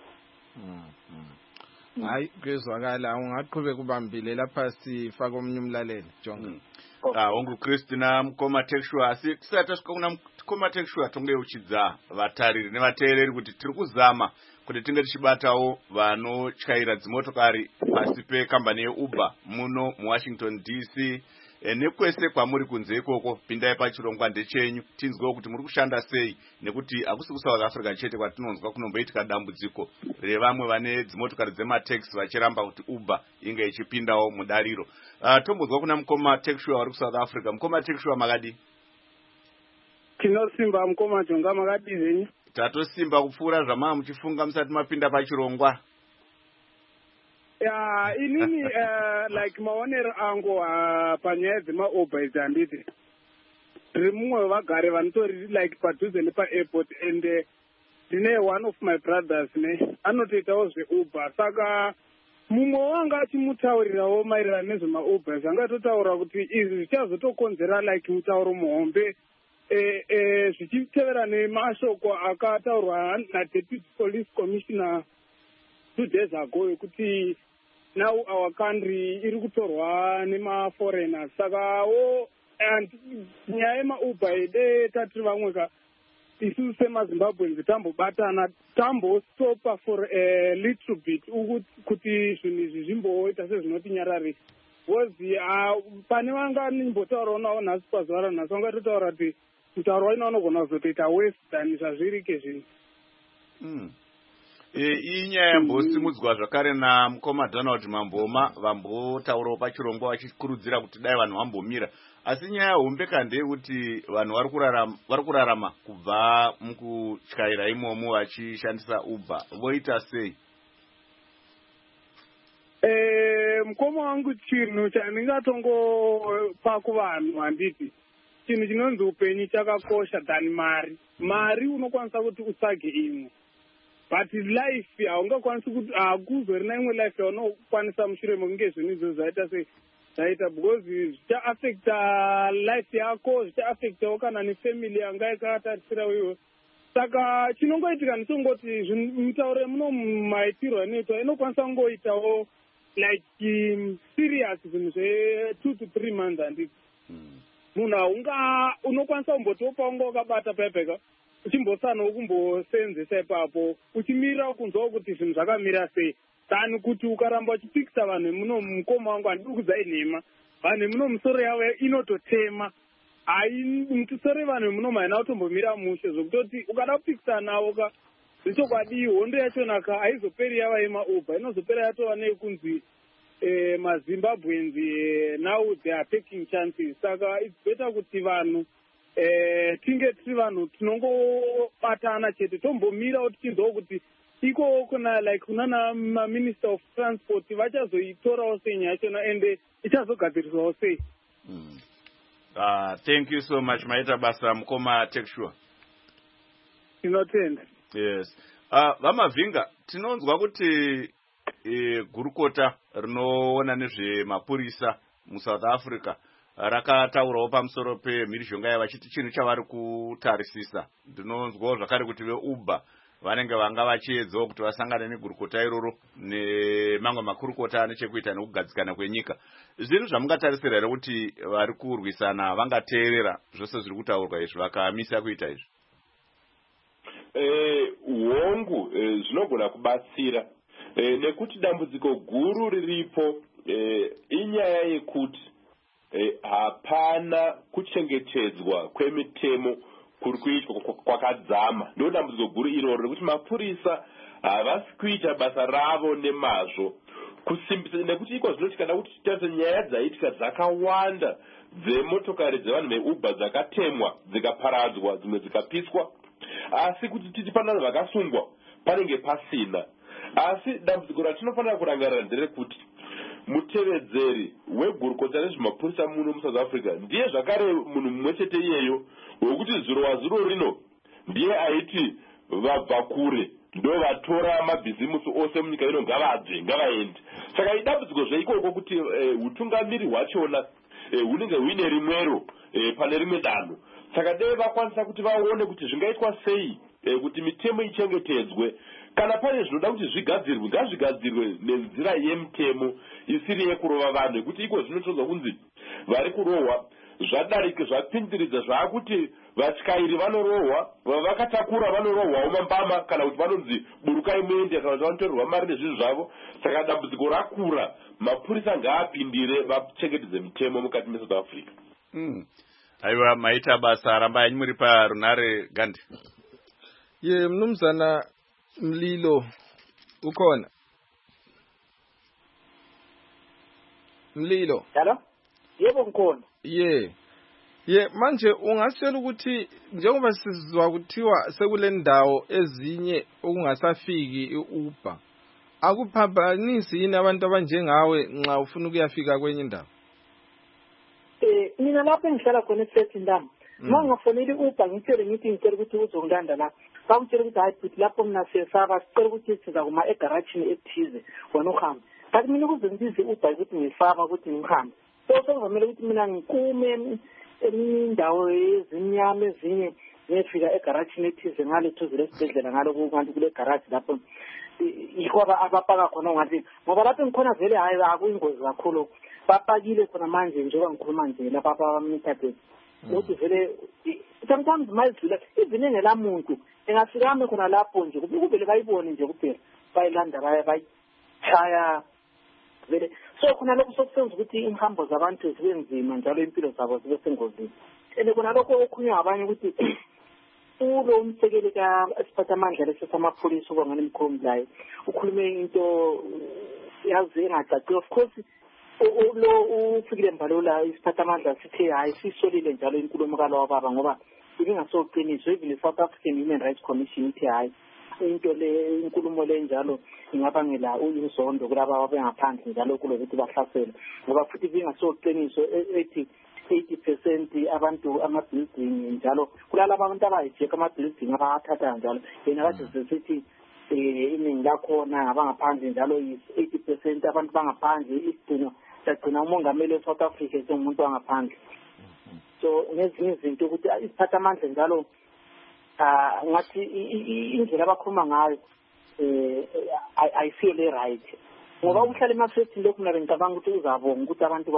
S1: hayi kwezwakala ungaqhubeka kubambile lapha sifaka omunye umlaleli jonga
S2: ongu Christina Mukoma Tekshua sisata sikona Mukoma Tekshua tonge uchidza vatariri nevateereri kuti tiri kuzama kuti tinge tichibatawo vanochaira dzimotokari pasi pekambani yeUber muno muWashington DC nekwese kwamuri kunze ikoko pindai pachirongwa ndechenyu tinzwewo kuti muri kushanda sei nekuti akusi kuSouth Africa chete kwatinonzwa kunomboitika dambudziko revamwe vane dzimotokari dzemateksi vachiramba kuti Uber inge ichipindawo mudariro tombozwa kuna Mukoma Tekshua vari kuSouth Africa. Mukoma Tekshua makadi
S9: tinosimba Mukoma Jonga makadi zvenyu
S2: tatosimba kupfuura zvamava muchifunga musati mapinda pachirongwa.
S9: Inini like maonero angu panyaya dzemaUber idzi handiti ndiri mumwe wevagari vanotori like padhuze nepaAirport and ndine one of my brothers anotoitawo zveUber saka mumwe wanga achimutaurirawo maererano nezvemaUber zvangatotaura kuti izvi zvichazotokonzera like mutauro muhombe zvichitevera nemashoko akataurwa naDeputy Police Commissioner 2 days ago ekuti now our country iri kutorwa nemaforeigners sakawo nyaya yemaUber ide tatiri vamwe isusu semazimbabweans tambobatana tambostopa for a little bit kuti zvinhu izvi zvimboita sezvinotinyararisa because pane vanga nimbotaurawo navo nhasi pazuva ranhasi vangatotaura kuti mutauro waina vanogona kuzotoita west than zvazviri kezvinhu.
S2: Iyi nyaya yambosimudzwa zvakare namukoma Donald Mamboma vambotaurawo pachirongwa vachikurudzira kuti dai vanhu vambomira, asi nyaya hombe ndeyekuti vanhu vari kurarama kubva mukutyaira imomo vachishandisa Uber, voita sei?
S9: Mukoma wangu chinhu chandingatongopa kuvanhu handiti chinhu chinonzi upenyu chakakosha than mari unokwanisa kuti utsvage imwe, but life haungakwanisi kuti hakuzorina imwe life yaunokwanisa mushure mekunge zvinhu izvo zvaita because zvichaafecta life yako, zvichaafectawo kana nefamily yanga yakatarisira iwe. Saka chinongoitika ndechongoti mitauro yemuno maitirwo anoitwa inokwanisa kungoitawo like serious zvinhu 2 to 3 months handiti. Munhu unokwanisa kumbotopa unga wakabata paipeka uchimbosanawo kumbosenzesa ipapo uchimirira kunzwawo kuti zvinhu zvakamira sei tani kuti ukaramba uchipikisa vanhu vemuno mukoma wangu handidi kudzai nhema, vanhu vemuno musoro yavo inototema, musoro yevanhu vemuno haina kutombomira mushe zvokutoti ukada kupikisa navo zvechokwadi hondo yachona haizoperi yava yemaUber, inozopera yatova neyekunzi maZimbabweans now they are taking chances. Saka it's better kuti vanhu tinge tiri vanhu tinongobatana chete tombomira tichinzwawo kuti iko kunana maminister of transport vachazoitorawo sei nyaya yachona ende ichazogadziriswawo sei.
S2: Thank you so much. Maita basa mukoma Tekshua.
S9: Tinotenda.
S2: Yes. Vamavhinga, tinonzwa kuti gurukota rinoona nezvemapurisa muSouth Africa rakataurawo pamusoro pemhirizhonga yavo vachiti chinhu chavari kutarisisa. Ndinonzwawo zvakare kuti veUber vanenge vanga vachiedzawo kuti vasangane negurukota iroro nemamwe makurukota ane chekuita nekugadzikana kwenyika. Zvinhu zvamungatarisira here kuti vari kurwisana vangateerera zvose zviri kutaurwa izvi vakamisa kuita izvi?
S5: Hongu zvinogona kubatsira nekuti dambudziko guru riripo inyaya yekuti hapana kuchengetedzwa kwemitemo kuri kuitwa kwakadzama. Ndo dambudziko guru iroro rekuti mapurisa havasi kuita basa ravo nemazvo kusimbisa, nekuti iko zvinoti kana kuti titarisa nyaya dzaitika dzakawanda dzemotokari dzevanhu veUber dzakatemwa dzikaparadzwa dzimwe dzikapiswa, asi kuti titi pana vanhu vakasungwa panenge pasina. Asi dambudziko ratinofanira kurangarira nderekuti mutevedzeri wegurukota rezvemapurisa muno muSouth Africa ndiye zvakare munhu mumwe chete iyeyo wekuti zuro rino ndiye aiti vabva kure ndo vatora mabhizimusi ose munyika ino ngavabve ngavaende. Saka idambudziko zveikoko kuti utungamiri hwachona hunenge huine rimwero pane rimwe danho. Saka dei vakwanisa kuti vaone kuti zvingaitwa sei kuti mitemo ichengetedzwe. Kana pane zvinoda kuti zvigadzirwe ngazvigadzirwe nenzira yemitemo isiri yekurova vanhu, nekuti iko zvinotonzwa kunzi vari kurohwa zvadarika zvapindiridza zvakuti vatyairi vanorohwa, vakatakura vanorohwawo mambama kana kuti vanonzi burukai muende kana kuti vanotorerwa mari nezvinhu zvavo. Saka dambudziko rakura, mapurisa ngaapindire vachengetedze mitemo mukati meSouth Africa.
S2: Aiwa, maita basa rambai muri parunare Gandhi.
S1: Mnumzana Mlilo ukhona? Mlilo.
S6: Hello? Yebo ngikhona.
S1: Manje ungasitshela ukuthi njengoba sizwa kuthiwa sekule ndawo ezinye okungasafiki iUber, akuphambanisi yini abantu abanjengawe nxa ufuna ukuyafika kwenye indawo?
S6: Mina lapho engihlala khona eSettindam, mangafonela iUber ngitshele ngithi ngicela ukuthi uzongilanda lapha. Bangitshela ukuthi hayi futhi lapho mina siyesaba sicela ukuthi siza kuma egaragini ethize wena uhambe. Kanti mina kuze ngibize iUber ukuthi ngifaka ukuthi ngihambe. So sekuzomela ukuthi mina ngikume indawo ezimnyama ezinye ngifika egaragini ethize ngale thuze lesibhedlela ngalo kanti kule garage lapho yikho abapaka khona ngathi ngoba lapho ngikhona vele hayi akuyingozi kakhulu. Bapakile khona manje njengoba ngikhuluma nje lapha abamthathe ukuthi vele sometimes mayidlula even engela muntu engafikame khona lapho nje kuvele bayibone nje kuphela bayilanda bayitshaya vele so khona lokho sokusenza ukuthi inhambo zabantu zibe nzima njalo impilo zabo zibe sengozini khona lokho okukhulunywa abanye ukuthi ulo umsekeli kaSiphathamandla lesamapholisa ubangani Mkhomhlayo ukhulume into yazi engacaci of course lo ufikile Mbalula isiphathamandla sithe hayi sisolile njalo inkulumo kalawababa ngoba ibingasoqiniso even South African Human Rights Commission ithi hayi into le inkulumo le njalo ingabangela uyizondo kulabo abengaphandle njalo kulokuthi bahlasele ngoba futhi ibingasoqiniso ethi 80% abantu ama-building njalo kulalabo abantu abayijeka ama-building abathatha njalo yena kade sithi iningi lakhona abangaphandle njalo is 80% abantu bangaphandle isigcino sagcina umongameli we-South Africa esengumuntu wangaphandle so ngezinye izinto ukuthi isiphathamandla njalo ngathi indlela abakhuluma ngayo ayisiyo le right ngoba uhlala emafethini lokhu mina bengicabanga ukuthi uzabonga ukuthi abantu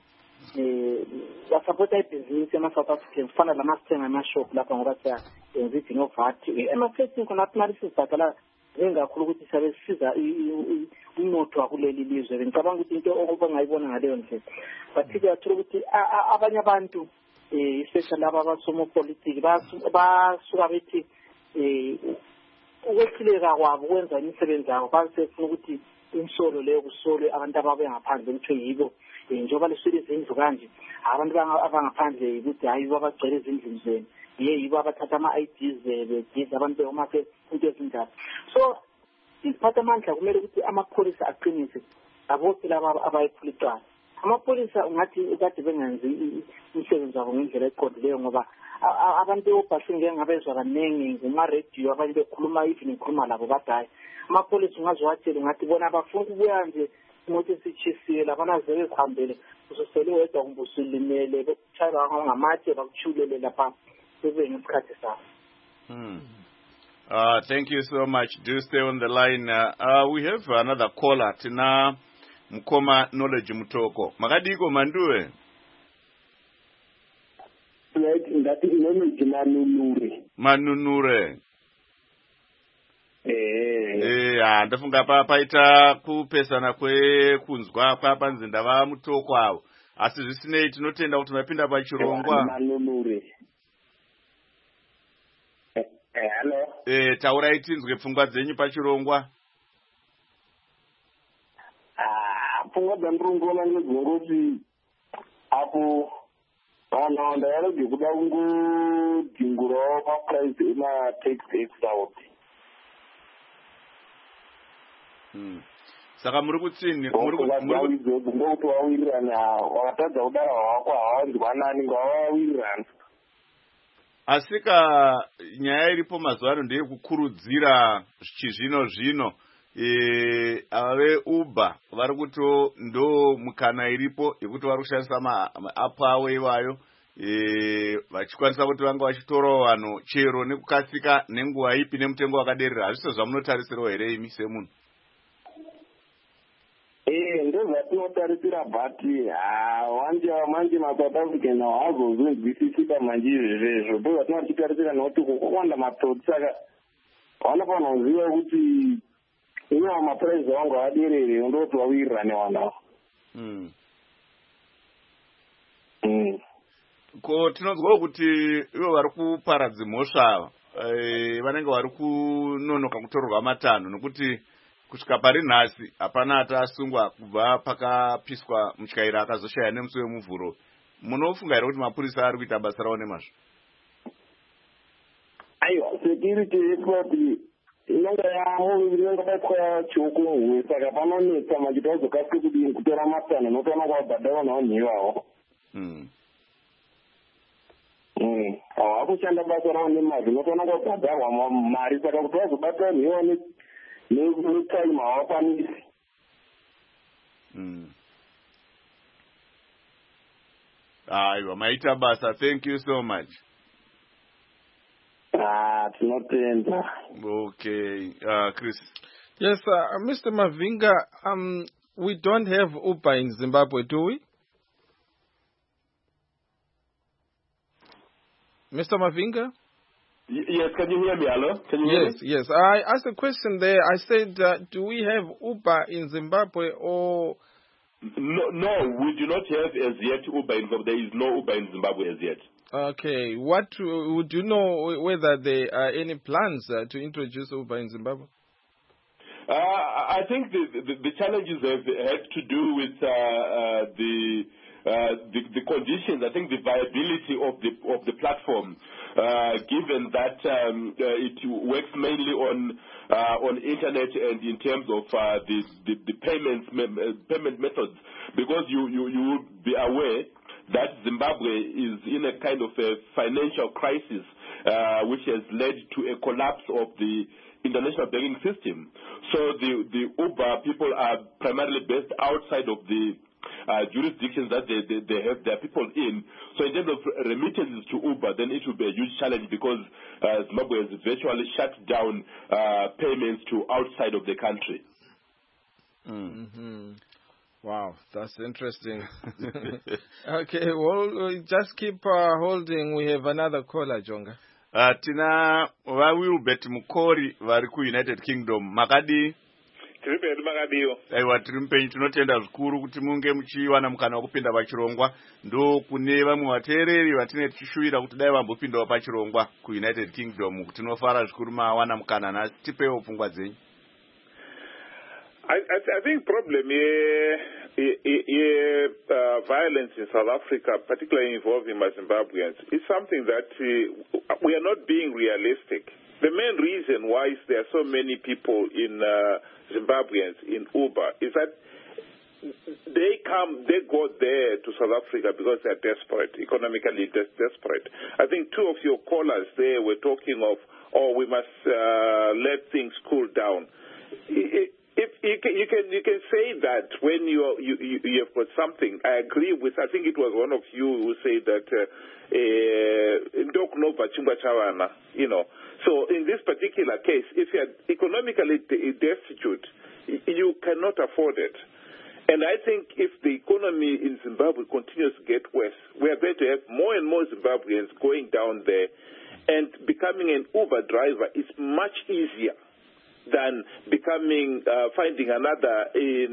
S6: basapota ibhizinisi ema-South African kufana lamasithenga amashop lapha ngoba siyenza idingo VAT emafethini khona imali sizibhadala ngengakhulu ukuthi siyabe sisiza umnotho wakuleli lizwe bengicabanga ukuthi into okubangayibona ngaleyo ndlela but kuyathola ukuthi abanye abantu especially laba abasomopolitiki basuka bethi ukwehluleka kwabo ukwenza imisebenzi yabo basefuna ukuthi insolo leyo kusolwe abantu ababengaphandle kuthiwe yibo njengoba leswele izindlu kanje abantu abangaphandle ukuthi hayi yibo abagcwele ezindlini zenu yibo abathatha ama-IDs begiza abantu behomafe into ezinjalo so isiphathamandla kumele ukuthi amapholisa aqinise abose laba abayiphula icala amapholisa ungathi ukade bengenzi umsebenzi wabo ngendlela eqondileyo ngoba abantu obhasini ngeke ngabezwa kaningi kuma-radio abanye bekhuluma even ngikhuluma labo badayi amapholisa ungazowatshela ngathi bona bafuna ukubuya nje imoto esitshisiwe labanaze bezihambele uzosele wedwa kumbuso ulimele bekutshaywa ngamatshe bakuthulele lapha kube ngesikhathi sakho.
S2: Thank you so much. Do stay on the line. We have another caller. Tina Mkoma Knowledge Mutoko. Makadiko Manduwe.
S10: Ndati knowledge
S2: Manunure. Ndafunga paita kupesana kunzwa papanzinda va Mutoko avo. Asi zvisinei tinotenda kuti mapinda pachirongwa.
S10: Manunure. Hello.
S2: Taurai tinzwe pfungwa dzenyu pachirongwa.
S10: Pfungwa dzandinongona ngedzekuti apo vanhu ndavarege kuda kungodhingurawo mapuraizi ema-tax exaud.
S2: Saka muri kutsini
S10: ndokuti wawirirana wakatadza kudara hwako hawanzwanani ngawawirirana.
S2: Asika nyaya iripo mazuva ano ndeyekukurudzira chizvino ave Uber vari kuto ndo mukana iripo yekuti vari kushandisa maapu avo ivayo vachikwanisa kuti vanga vachitorawo vanhu chero nekukasika nenguva ipi nemutengo wakaderera. Hazviso zvamunotarisirawo here imi semunhu?
S10: Ndozvatinotarisira but manje maSouth African haazozvinzwisisika manje izvezvo ndozvatinotitarisira nokuti kukwanda matsotsi saka vanofanira kuziva kuti ivo mapuraizi vangu vaderere ndoti wawirirane vanhu
S2: ko tinonzwawo kuti ivo vari kuparadza mhosva vanenge vari kunonoka kutorerwa matanho nokuti kusvika pari nhasi hapana atasungwa kubva pakapiswa mutyairi akazoshaya nemusi wemuvhuro. Munofunga here kuti mapurisa ari kuita basa ravo nemazvo?
S10: aiwa security yekoti inonga yamoinongabatwa chiokunhwe saka panonetsa machiti wazokasike kudini kutora matanho notoona kwabhadha vanhu vanhu ivavo havakushanda basa ravo nemazvo notoona kwabhadharwa mari saka kuti wazobata vanhu ivavo netime hawakwanisi.
S2: Aiwa maita basa. Thank you so much.
S10: Tinotenda.
S2: Okay, Chris.
S1: Yes, Mr. Mavinga, we don't have Uber in Zimbabwe, do we? Mr. Mavinga?
S5: Yes, can you hear me? Hello? Can you hear me?
S1: Yes. I asked a question there. I said, do we have Uber in Zimbabwe or...
S5: No, we do not have as yet Uber in Zimbabwe. There is no Uber in Zimbabwe as yet.
S1: Okay. What would you know whether there are any plans to introduce Uber in Zimbabwe?
S5: I think the challenges have had to do with the conditions. I think the viability of the platform, given that it works mainly on internet and in terms of the payment methods, because you would be aware that Zimbabwe is in a kind of a financial crisis, which has led to a collapse of the international banking system. So the Uber people are primarily based outside of the jurisdictions that they have their people in. So in terms of remittances to Uber, then it will be a huge challenge, because Zimbabwe has virtually shut down payments to outside of the country.
S1: Mm-hmm. Wow, that's interesting. Okay, well, just keep holding. We have another caller, Jonga.
S2: Tina Wilbert Mukori vari United Kingdom. Makadi?
S11: Tiripedu makadiyo.
S2: Aiwa tirimpenyu tinotenda zvikuru kuti munge muchiwana mukana wekupinda pachirongwa. Ndo kune vamwe vateereri vatine tichishuvira kuti dai vambopindawo pachirongwa United Kingdom. Tinofara zvikuru mawana mukana, nhasi tipewo pfungwa dzenyu.
S11: I think problem violence in South Africa, particularly involving Zimbabweans, is something that we are not being realistic. The main reason why there are so many people in Zimbabweans in Uber is that they go there to South Africa because they are desperate, economically desperate. I think two of your callers there were talking of, we must let things cool down. If you can say that when you have got something. I agree with. I think it was one of you who said that So in this particular case, if you are economically destitute, you cannot afford it. And I think if the economy in Zimbabwe continues to get worse, we are going to have more and more Zimbabweans going down there, and becoming an Uber driver is much easier than finding another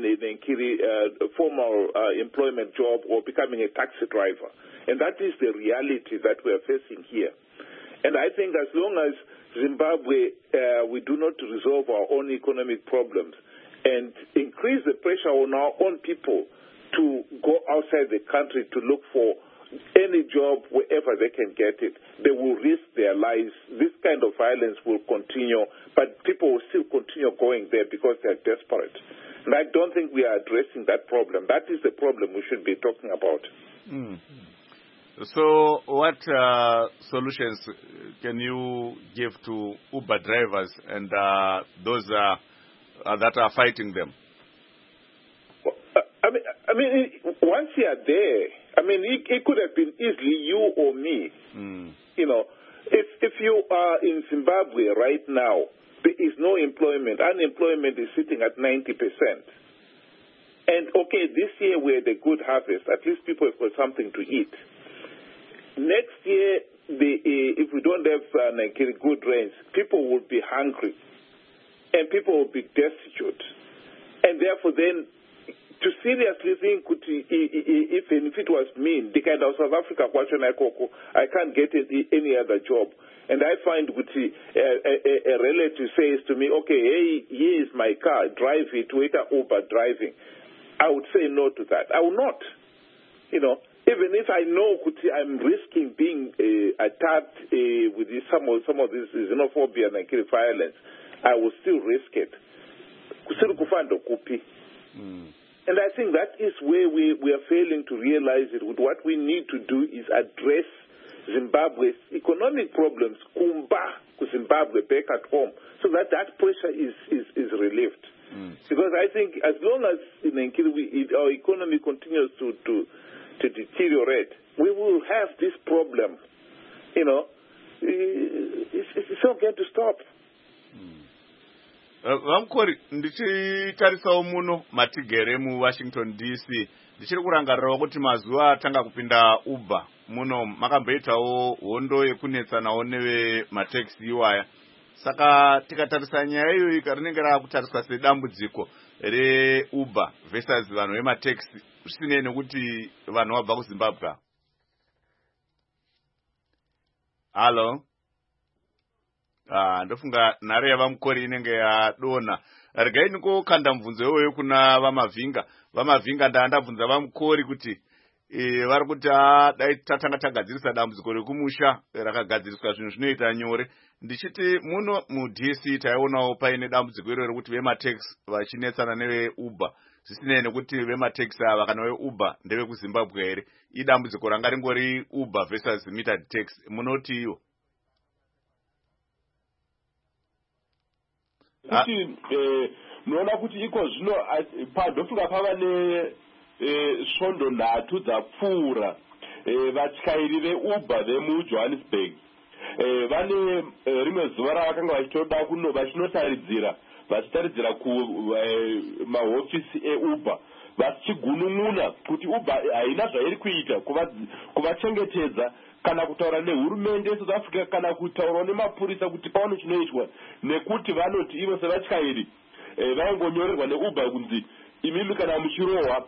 S11: formal employment job or becoming a taxi driver. And that is the reality that we are facing here. And I think as long as Zimbabwe, we do not resolve our own economic problems and increase the pressure on our own people to go outside the country to look for any job wherever they can get it, they will risk their lives. This kind of violence will continue, but people will still continue going there because they are desperate. And I don't think we are addressing that problem. That is the problem we should be talking about.
S2: So what solutions can you give to Uber drivers and those that are fighting them?
S11: I mean, once you are there, it could have been easily you or me. You know, if you are in Zimbabwe right now, there is no employment. Unemployment is sitting at 90%. And okay, this year we had a good harvest. At least people have got something to eat. Next year, if we don't have good rains, people will be hungry, and people will be destitute. And therefore, then, to seriously think, even if it was me, the kind of South Africa question I can't get any other job. And I find a relative says to me, okay, hey, here is my car, drive it, wait a Uber driving. I would say no to that. I will not. You know, even if I know I'm risking being attacked with some of this xenophobia and violence, I will still risk it. And I think that is where we are failing to realize it. What we need to do is address Zimbabwe's economic problems, Zimbabwe back at home, so that pressure is relieved. Because I think as long as our economy continues to deteriorate, we will have this problem. You know, it's not going to stop.
S2: Vamukori, ndichitarisawo muno matigere mu Washington DC. Ndichiri kurangarirawo kuti mazuva atanga kupinda Uber muno makamboitawo hondo yekunetsanawo nevemataxi iwaya. Saka tikatarisa nyaya iyoyi rinenge raakutariswa sedambudziko reUber versus vanhu vemataxi zvisinei nekuti vanhu vabva kuZimbabwe. Halo. Ndofunga nhare yavamukori inenge yadonha. Regai ndingokanda mubvunzo iwoyo kuna vamavhinga. Vamavhinga ndandabvunza vamukori kuti vari kuti dai tatanga tagadzirisa dambudziko rekumusha rakagadziriswa zvinhu zvinoita nyore. Ndichiti muno muDC taionawo paine dambudziko iro rekuti vemataxi vachinetsana neveUber. Zvisinei nekuti vemataxi ava kana veUber ndevekuZimbabwe here. Idambudziko ranga ringori Uber versus metered taxi. Munoti iyo?
S5: Kuti munoona kuti iko zvino ndofunga pava nesvondo nhatu dzapfuura vatyairi veUber vemuJohannesburg vane rimwe zuva ravakanga vachitoda vachinotaridzira kumahofisi eUber vachigunun'una kuti Uber haina zvairi kuita kuvachengetedza kana kutaura nehurumende yeSouth Africa kana kutaura nemapurisa kuti paone chinoitwa, nekuti vanoti ivo sevatyairi vaingonyorerwa neUber kunzi imimi kana muchirohwa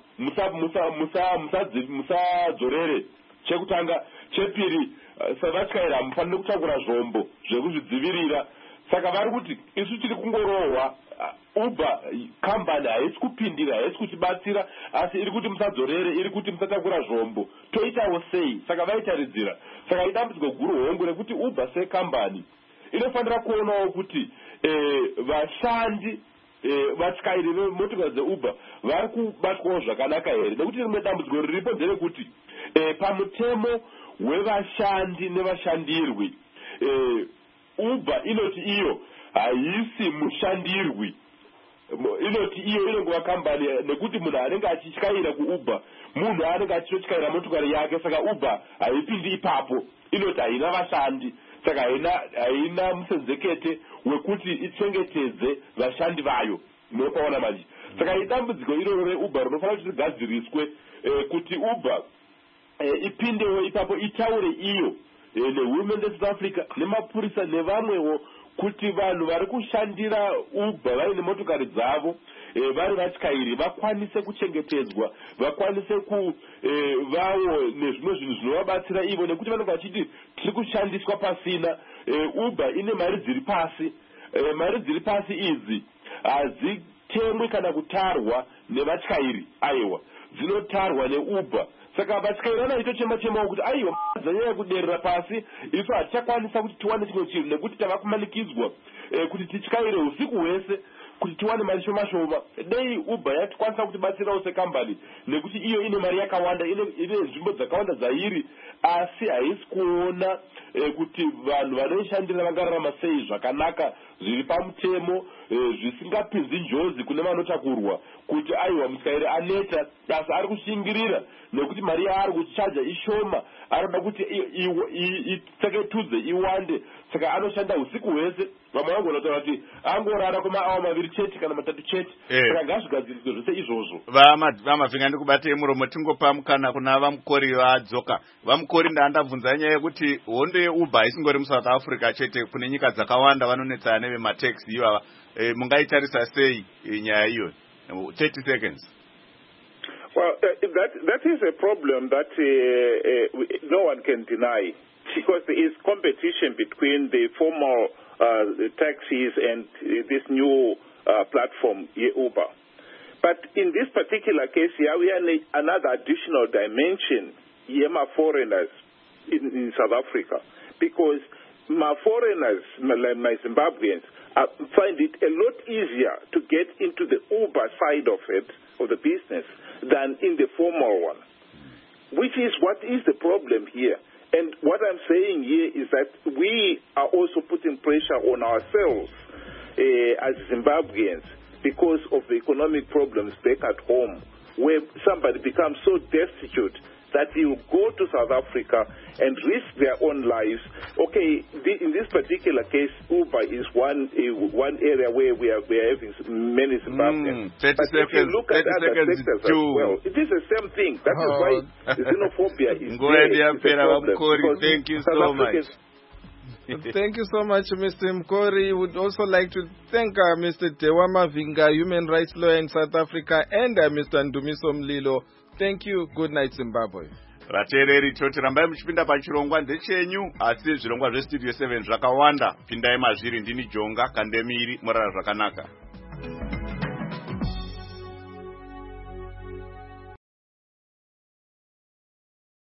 S5: musadzorere. Chekutanga. Chepiri, sevatyairi hamufaniri kutakura zvombo zvekuzvidzivirira. Saka vari kuti isu tiri kungorohwa. Uber kambani haisi kupindira, haisi kutibatsira, asi iri kuti musadzorere, iri kuti musatakura zvombo. Toitawo sei? Saka vaitaridzira. Saka idambudziko guru hongu rekuti Uber sekambani inofanira kuonawo kuti vashandi vatyairi vemotokari dzeUber vari kubatwawo zvakanaka here. Nekuti rimwe dambudziko riripo nderekuti pamutemo wevashandi nevashandirwi Uber inoti iyo haisi mushandirwi, inoti iyo inongova kambani, nekuti munhu anenge achityaira kuUber munhu anenge achitotyaira motokari yake. Saka Uber haipindi ipapo, inoti haina vashandi, saka haina musenzekete wekuti ichengetedze vashandi vayo munopaona manje. Saka idambudziko iroro reUber rinofanira kuti rigadziriswe kuti Uber ipindewo ipapo itaure iyo nehurumende yeSouth Africa nemapurisa nevamwewo kuti vanhu vari kushandira Uber vaine motokari dzavo vari vatyairi vakwanise kuchengetedzwa, vakwanise kuvawo nezvimwe zvinhu zvinovabatsira ivo, nekuti vanenge vachiti tiri kushandiswa pasina. Uber ine mari dziri pasi. Mari dziri pasi idzi hadzitemwi kana kutarwa nevatyairi, aiwa dzinotarwa neUber. Saka vatyairi vanaitochema-chemawo kuti aiwa dzanyanya kuderera pasi, isu hatichakwanisa kuti tiwane chimwe chinhu nekuti tava kumanikidzwa kuti tityaire usiku hwese kuti tiwane mari shoma-shoma. Dei Uber yatikwanisa kutibatsirawo sekambani, nekuti iyo ine mari yakawanda, ine nzvimbo dzakawanda dzairi, asi haisi kuona kuti vanhu vanoishandira vangararama sei zvakanaka zviri pamutemo, zvisingapinzi njodzi kune vanotakurwa, kuti aiwa mutyairi aneta asi ari kushingirira nekuti mari yaari kuchaja ishoma, anoda kuti itsaketudze iwande, saka anoshanda usiku hwese. Vamwe vangona kutaura kuti angorara kwemaawa maviri chete kana matatu chete. Saka ngazvigadziriswe zvose izvozvo.
S2: Vamavhinga ndikubatei muromo, tingopa mukana kuna vamukori vadzoka. Vamukori ndandabvunza nyaya yekuti hondo yeUber isingori muSouth Africa chete, kune nyika dzakawanda vanonetsana nevemataxi ivava. Mungaitarisa sei nyaya iyo? 30 seconds.
S11: Well, that is a problem that no one can deny, because there is competition between the formal taxis and this new platform, Uber. But in this particular case here, we have another additional dimension, my foreigners in South Africa, because my foreigners, my Zimbabweans, find it a lot easier to get into the Uber side of it, of the business, than in the formal one, which is what is the problem here. And what I'm saying here is that we are also putting pressure on ourselves as Zimbabweans because of the economic problems back at home, where somebody becomes so destitute that they will go to South Africa and risk their own lives. Okay, in this particular case, Uber is one area where we are having many Zimbabweans.
S2: 30
S11: but
S2: seconds,
S11: if you look at other sectors as well, it is the same thing. That is why the xenophobia is there.
S2: Thank you so much.
S1: Thank you so much, Mr. Mkori. Would also like to thank Mr. Tewa Mavinga, human rights lawyer in South Africa, and Mr. Ndumiso Mlilo. Thank you. Good night, Zimbabwe.
S2: Vateereri toti rambai muchipinda pachirongwa ndechenyu, asi zvirongwa zvestudio 7 zvakawanda. Pindai mazviri. Ndini Jonga Kandemiri, murara zvakanaka.